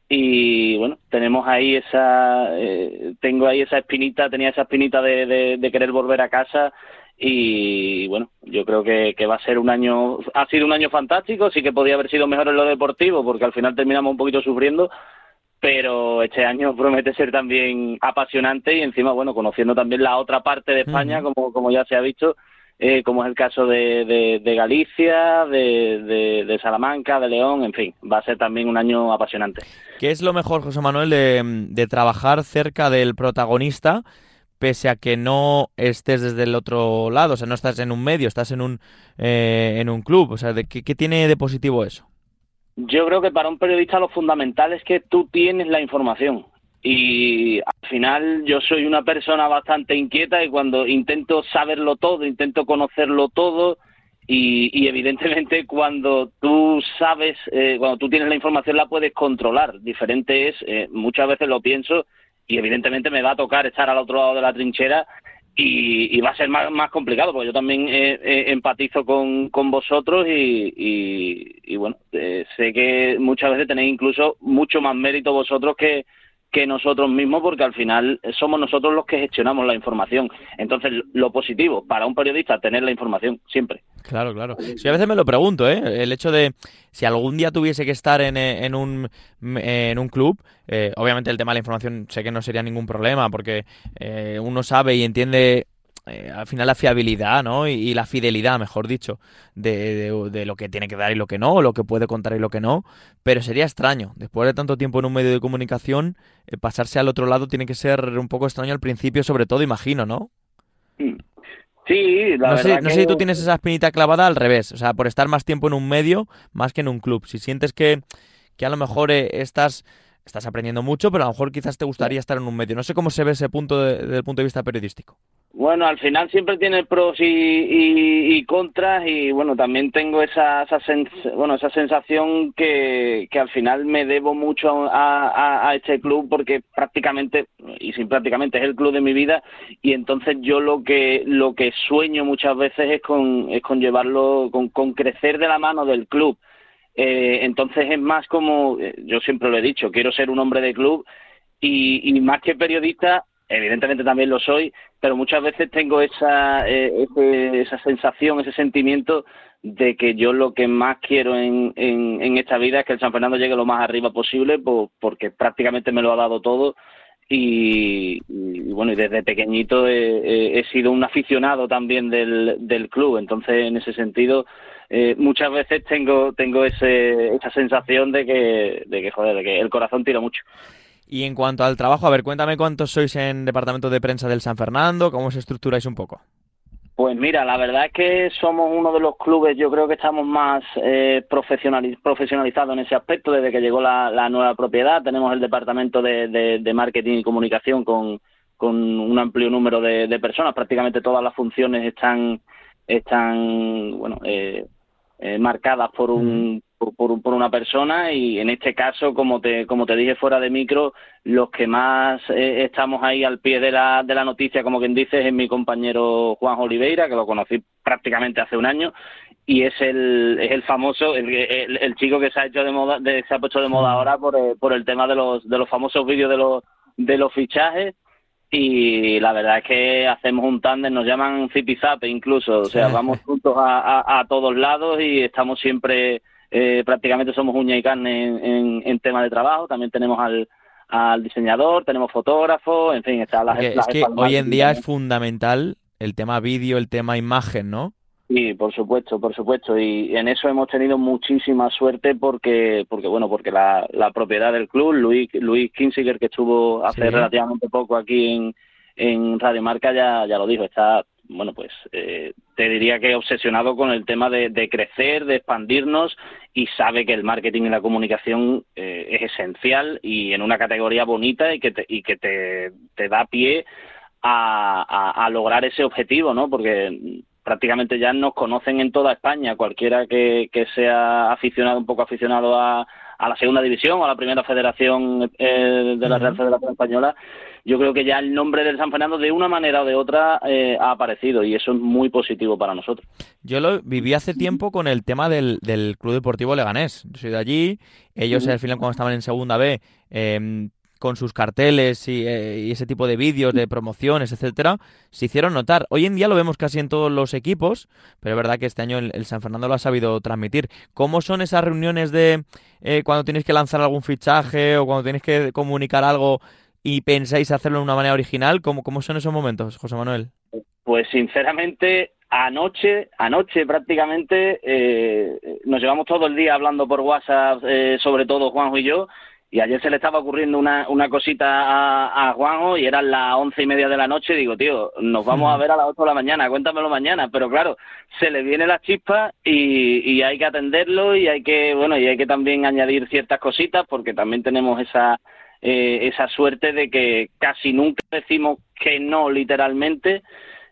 y bueno, tenemos ahí esa, eh, tengo ahí esa espinita, tenía esa espinita de, de, de querer volver a casa. Y bueno, yo creo que, que va a ser un año, ha sido un año fantástico, sí que podía haber sido mejor en lo deportivo, porque al final terminamos un poquito sufriendo, pero este año promete ser también apasionante y encima, bueno, conociendo también la otra parte de España, uh-huh. como, como ya se ha visto, eh, como es el caso de, de, de Galicia, de, de, de Salamanca, de León, en fin, va a ser también un año apasionante. ¿Qué es lo mejor, José Manuel, de, de trabajar cerca del protagonista, pese a que no estés desde el otro lado? O sea, no estás en un medio, estás en un eh, en un club. O sea, ¿de qué, qué tiene de positivo eso? Yo creo que para un periodista lo fundamental es que tú tienes la información. Y al final yo soy una persona bastante inquieta y cuando intento saberlo todo, intento conocerlo todo, y, y evidentemente cuando tú sabes, eh, cuando tú tienes la información la puedes controlar. Diferente es, eh, muchas veces lo pienso, y evidentemente me va a tocar estar al otro lado de la trinchera y, y va a ser más, más complicado, porque yo también eh, eh, empatizo con, con vosotros y, y, y bueno, eh, sé que muchas veces tenéis incluso mucho más mérito vosotros que, que nosotros mismos, porque al final somos nosotros los que gestionamos la información. Entonces, lo positivo para un periodista, tener la información siempre. Claro, claro. Sí, a veces me lo pregunto, ¿eh? El hecho de si algún día tuviese que estar en, en un en un club, eh, obviamente el tema de la información sé que no sería ningún problema, porque eh, uno sabe y entiende eh, al final la fiabilidad, ¿no? Y, y la fidelidad, mejor dicho, de, de, de lo que tiene que dar y lo que no, lo que puede contar y lo que no. Pero sería extraño, después de tanto tiempo en un medio de comunicación, eh, pasarse al otro lado tiene que ser un poco extraño al principio, sobre todo, imagino, ¿no? Sí, la no verdad sé, que... no sé si tú tienes esa espinita clavada al revés, o sea, por estar más tiempo en un medio más que en un club. Si sientes que, que a lo mejor eh, estás, estás aprendiendo mucho, pero a lo mejor quizás te gustaría estar en un medio. No sé cómo se ve ese punto de, desde el punto de vista periodístico. Bueno, al final siempre tiene pros y, y, y contras, y bueno, también tengo esa esa, sens bueno, esa sensación que, que al final me debo mucho a, a, a este club, porque prácticamente, y sin prácticamente, es el club de mi vida, y entonces yo lo que lo que sueño muchas veces es con, es con llevarlo, con, con crecer de la mano del club. Eh, entonces es más como, yo siempre lo he dicho, quiero ser un hombre de club, y, y más que periodista, evidentemente también lo soy, pero muchas veces tengo esa eh, ese, esa sensación, ese sentimiento de que yo lo que más quiero en, en, en esta vida es que el San Fernando llegue lo más arriba posible, por, porque prácticamente me lo ha dado todo, y, y bueno, y desde pequeñito he, he sido un aficionado también del, del club. Entonces, en ese sentido, eh, muchas veces tengo tengo ese, esa sensación de que, de que, joder, de que el corazón tira mucho. Y en cuanto al trabajo, a ver, cuéntame cuántos sois en departamento de prensa del San Fernando, cómo os estructuráis un poco. Pues mira, la verdad es que somos uno de los clubes, yo creo que estamos más eh, profesionaliz profesionalizados en ese aspecto desde que llegó la, la nueva propiedad. Tenemos el departamento de, de, de marketing y comunicación con, con un amplio número de, de personas. Prácticamente todas las funciones están, están bueno, eh, eh, marcadas por un... Por, por, por una persona, y en este caso, como te como te dije fuera de micro, los que más eh, estamos ahí al pie de la de la noticia, como quien dice, es mi compañero Juan Oliveira, que lo conocí prácticamente hace un año, y es el es el famoso el, el, el chico que se ha hecho de moda de, se ha puesto de moda ahora por el, por el tema de los de los famosos vídeos de los de los fichajes. Y la verdad es que hacemos un tándem, nos llaman zipizape incluso, o sea, vamos juntos a, a, a todos lados y estamos siempre... Eh, prácticamente somos uña y carne en, en, en tema de trabajo. También tenemos al, al diseñador, tenemos fotógrafos, en fin, está la Es que hoy en día es fundamental el tema vídeo, el tema imagen, ¿no? Sí, por supuesto, por supuesto, y en eso hemos tenido muchísima suerte porque, porque bueno, porque la, la propiedad del club, Luis, Luis Kinziger, que estuvo hace sí. relativamente poco aquí en, en Radio Marca, ya, ya lo dijo, está, bueno, pues eh, te diría que obsesionado con el tema de, de crecer, de expandirnos, y sabe que el marketing y la comunicación eh, es esencial y en una categoría bonita y que te, y que te, te da pie a, a, a lograr ese objetivo, ¿no? Porque prácticamente ya nos conocen en toda España, cualquiera que, que sea aficionado, un poco aficionado a, a la segunda división o a la primera federación eh, de la Real Federación Española, yo creo que ya el nombre del San Fernando de una manera o de otra eh, ha aparecido y eso es muy positivo para nosotros. Yo lo viví hace tiempo con el tema del, del Club Deportivo Leganés. Yo soy de allí, ellos uh-huh. al final cuando estaban en Segunda B, eh, con sus carteles y, eh, y ese tipo de vídeos de promociones, etcétera, se hicieron notar. Hoy en día lo vemos casi en todos los equipos, pero es verdad que este año el, el San Fernando lo ha sabido transmitir. ¿Cómo son esas reuniones de eh, cuando tienes que lanzar algún fichaje o cuando tienes que comunicar algo y pensáis hacerlo de una manera original? ¿Cómo, cómo son esos momentos, José Manuel? Pues sinceramente, anoche, anoche prácticamente eh, nos llevamos todo el día hablando por WhatsApp, eh, sobre todo Juanjo y yo, y ayer se le estaba ocurriendo una, una cosita a, a Juanjo y eran las once y media de la noche. Digo, tío, nos vamos a ver a las ocho de la mañana, cuéntamelo mañana. Pero claro, se le viene la chispa y, y hay que atenderlo y hay que, bueno, y hay que también añadir ciertas cositas porque también tenemos esa, eh, esa suerte de que casi nunca decimos que no literalmente,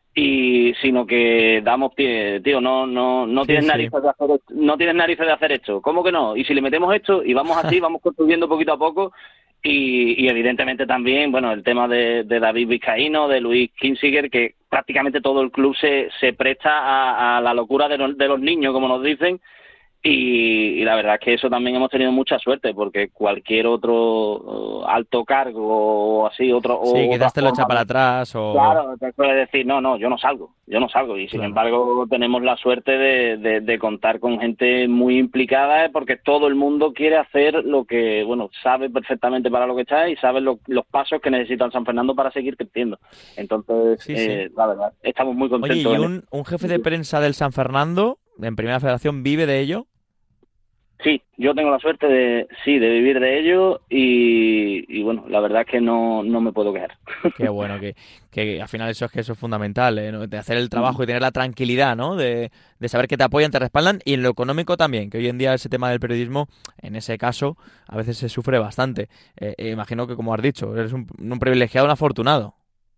y sino que damos pie, tío, no no no sí, tienes narices sí. de hacer esto, no tienes narices de hacer esto, ¿cómo que no? Y si le metemos esto y vamos así, vamos construyendo poquito a poco y, y evidentemente también, bueno, el tema de, de David Vizcaíno, de Luis Kinziger, que prácticamente todo el club se se presta a, a la locura de, no, de los niños, como nos dicen. Y, y la verdad es que eso también hemos tenido mucha suerte porque cualquier otro uh, alto cargo o así, otro... Sí, o quizás te lo echa para atrás o... Claro, te puede decir, no, no, yo no salgo, yo no salgo. Y sin claro. embargo tenemos la suerte de, de, de contar con gente muy implicada porque todo el mundo quiere hacer lo que, bueno, sabe perfectamente para lo que está y sabe lo, los pasos que necesita el San Fernando para seguir creciendo. Entonces, sí, eh, sí. la verdad, estamos muy contentos. Oye, ¿y un, un jefe de prensa del San Fernando en Primera Federación vive de ello? Sí, yo tengo la suerte de sí de vivir de ello y, y bueno, la verdad es que no, no me puedo quejar. Qué bueno, que, que al final eso es que eso es fundamental, ¿eh? ¿no? De hacer el trabajo y tener la tranquilidad, ¿no? De, de saber que te apoyan, te respaldan y en lo económico también, que hoy en día ese tema del periodismo, en ese caso, a veces se sufre bastante. Eh, eh, imagino que, como has dicho, eres un, un privilegiado, un afortunado.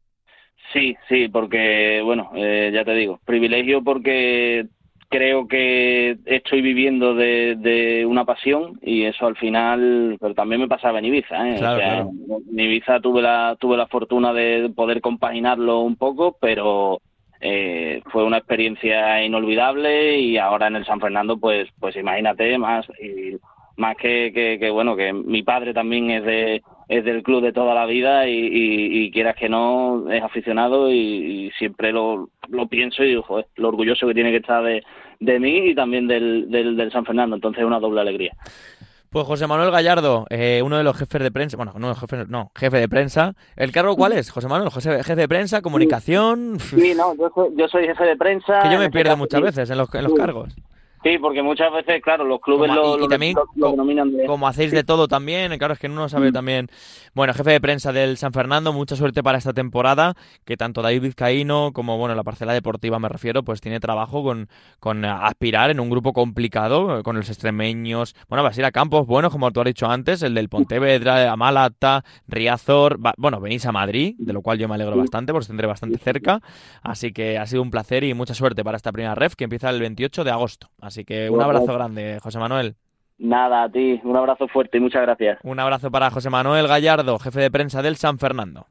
Sí, sí, porque, bueno, eh, ya te digo, privilegio porque... creo que estoy viviendo de, de una pasión y eso al final, pero también me pasaba en Ibiza, ¿eh? Claro, o sea, claro. En Ibiza tuve la tuve la fortuna de poder compaginarlo un poco, pero eh, fue una experiencia inolvidable y ahora en el San Fernando, pues pues imagínate más y más que, que, que bueno que mi padre también es de es del club de toda la vida y, y, y quieras que no es aficionado y, y siempre lo, lo pienso y digo, joder, lo orgulloso que tiene que estar de, de mí y también del, del, del San Fernando, entonces es una doble alegría. Pues José Manuel Gallardo, eh, uno de los jefes de prensa, bueno, no, jefe, no, jefe de prensa. ¿El cargo cuál es, José Manuel? Jefe, jefe de prensa, comunicación. Sí, no, yo soy, yo soy jefe de prensa. Que yo me pierdo muchas veces en los, en los cargos. Sí, porque muchas veces, claro, los clubes como, lo, y, lo, y también, lo, lo denominan de... Como hacéis sí. de todo también, claro, es que uno sabe también... Bueno, jefe de prensa del San Fernando, mucha suerte para esta temporada, que tanto David Vizcaíno como, bueno, la parcela deportiva me refiero, pues tiene trabajo con, con aspirar en un grupo complicado, con los extremeños, bueno, vas a ir a campos buenos, como tú has dicho antes, el del Pontevedra, Amalata, Riazor, va, bueno, venís a Madrid, de lo cual yo me alegro bastante, porque os tendré bastante cerca, así que ha sido un placer y mucha suerte para esta primera ref, que empieza el veintiocho de agosto, así que un abrazo grande, José Manuel. Nada, a ti, un abrazo fuerte y muchas gracias. Un abrazo para José Manuel Gallardo, jefe de prensa del San Fernando.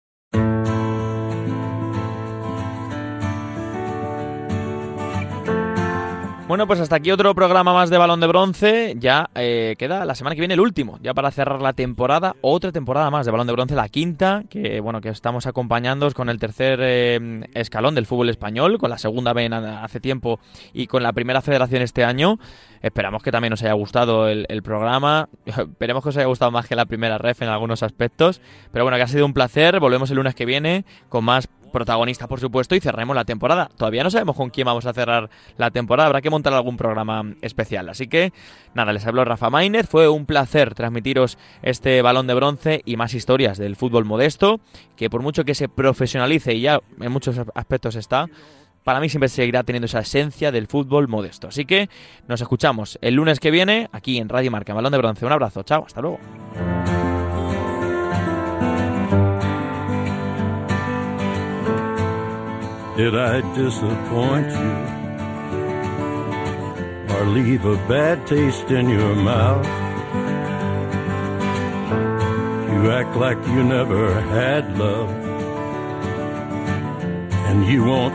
Bueno, pues hasta aquí otro programa más de Balón de Bronce. Ya eh, queda la semana que viene el último, ya para cerrar la temporada. Otra temporada más de Balón de Bronce, la quinta, que bueno, que estamos acompañándoos con el tercer eh, escalón del fútbol español, con la segunda B hace tiempo y con la primera federación este año. Esperamos que también os haya gustado el, el programa. Esperemos que os haya gustado más que la primera ref en algunos aspectos. Pero bueno, que ha sido un placer. Volvemos el lunes que viene con más protagonistas, por supuesto, y cerremos la temporada. Todavía no sabemos con quién vamos a cerrar la temporada. Habrá que montar algún programa especial. Así que, nada, les habló Rafa Maínez. Fue un placer transmitiros este Balón de Bronce y más historias del fútbol modesto, que por mucho que se profesionalice, y ya en muchos aspectos está, para mí siempre seguirá teniendo esa esencia del fútbol modesto. Así que nos escuchamos el lunes que viene aquí en Radio Marca, Balón de Bronce. Un abrazo, chao, hasta luego. Did I disappoint you or leave a bad taste in your mouth? You act like you never had love, and you won't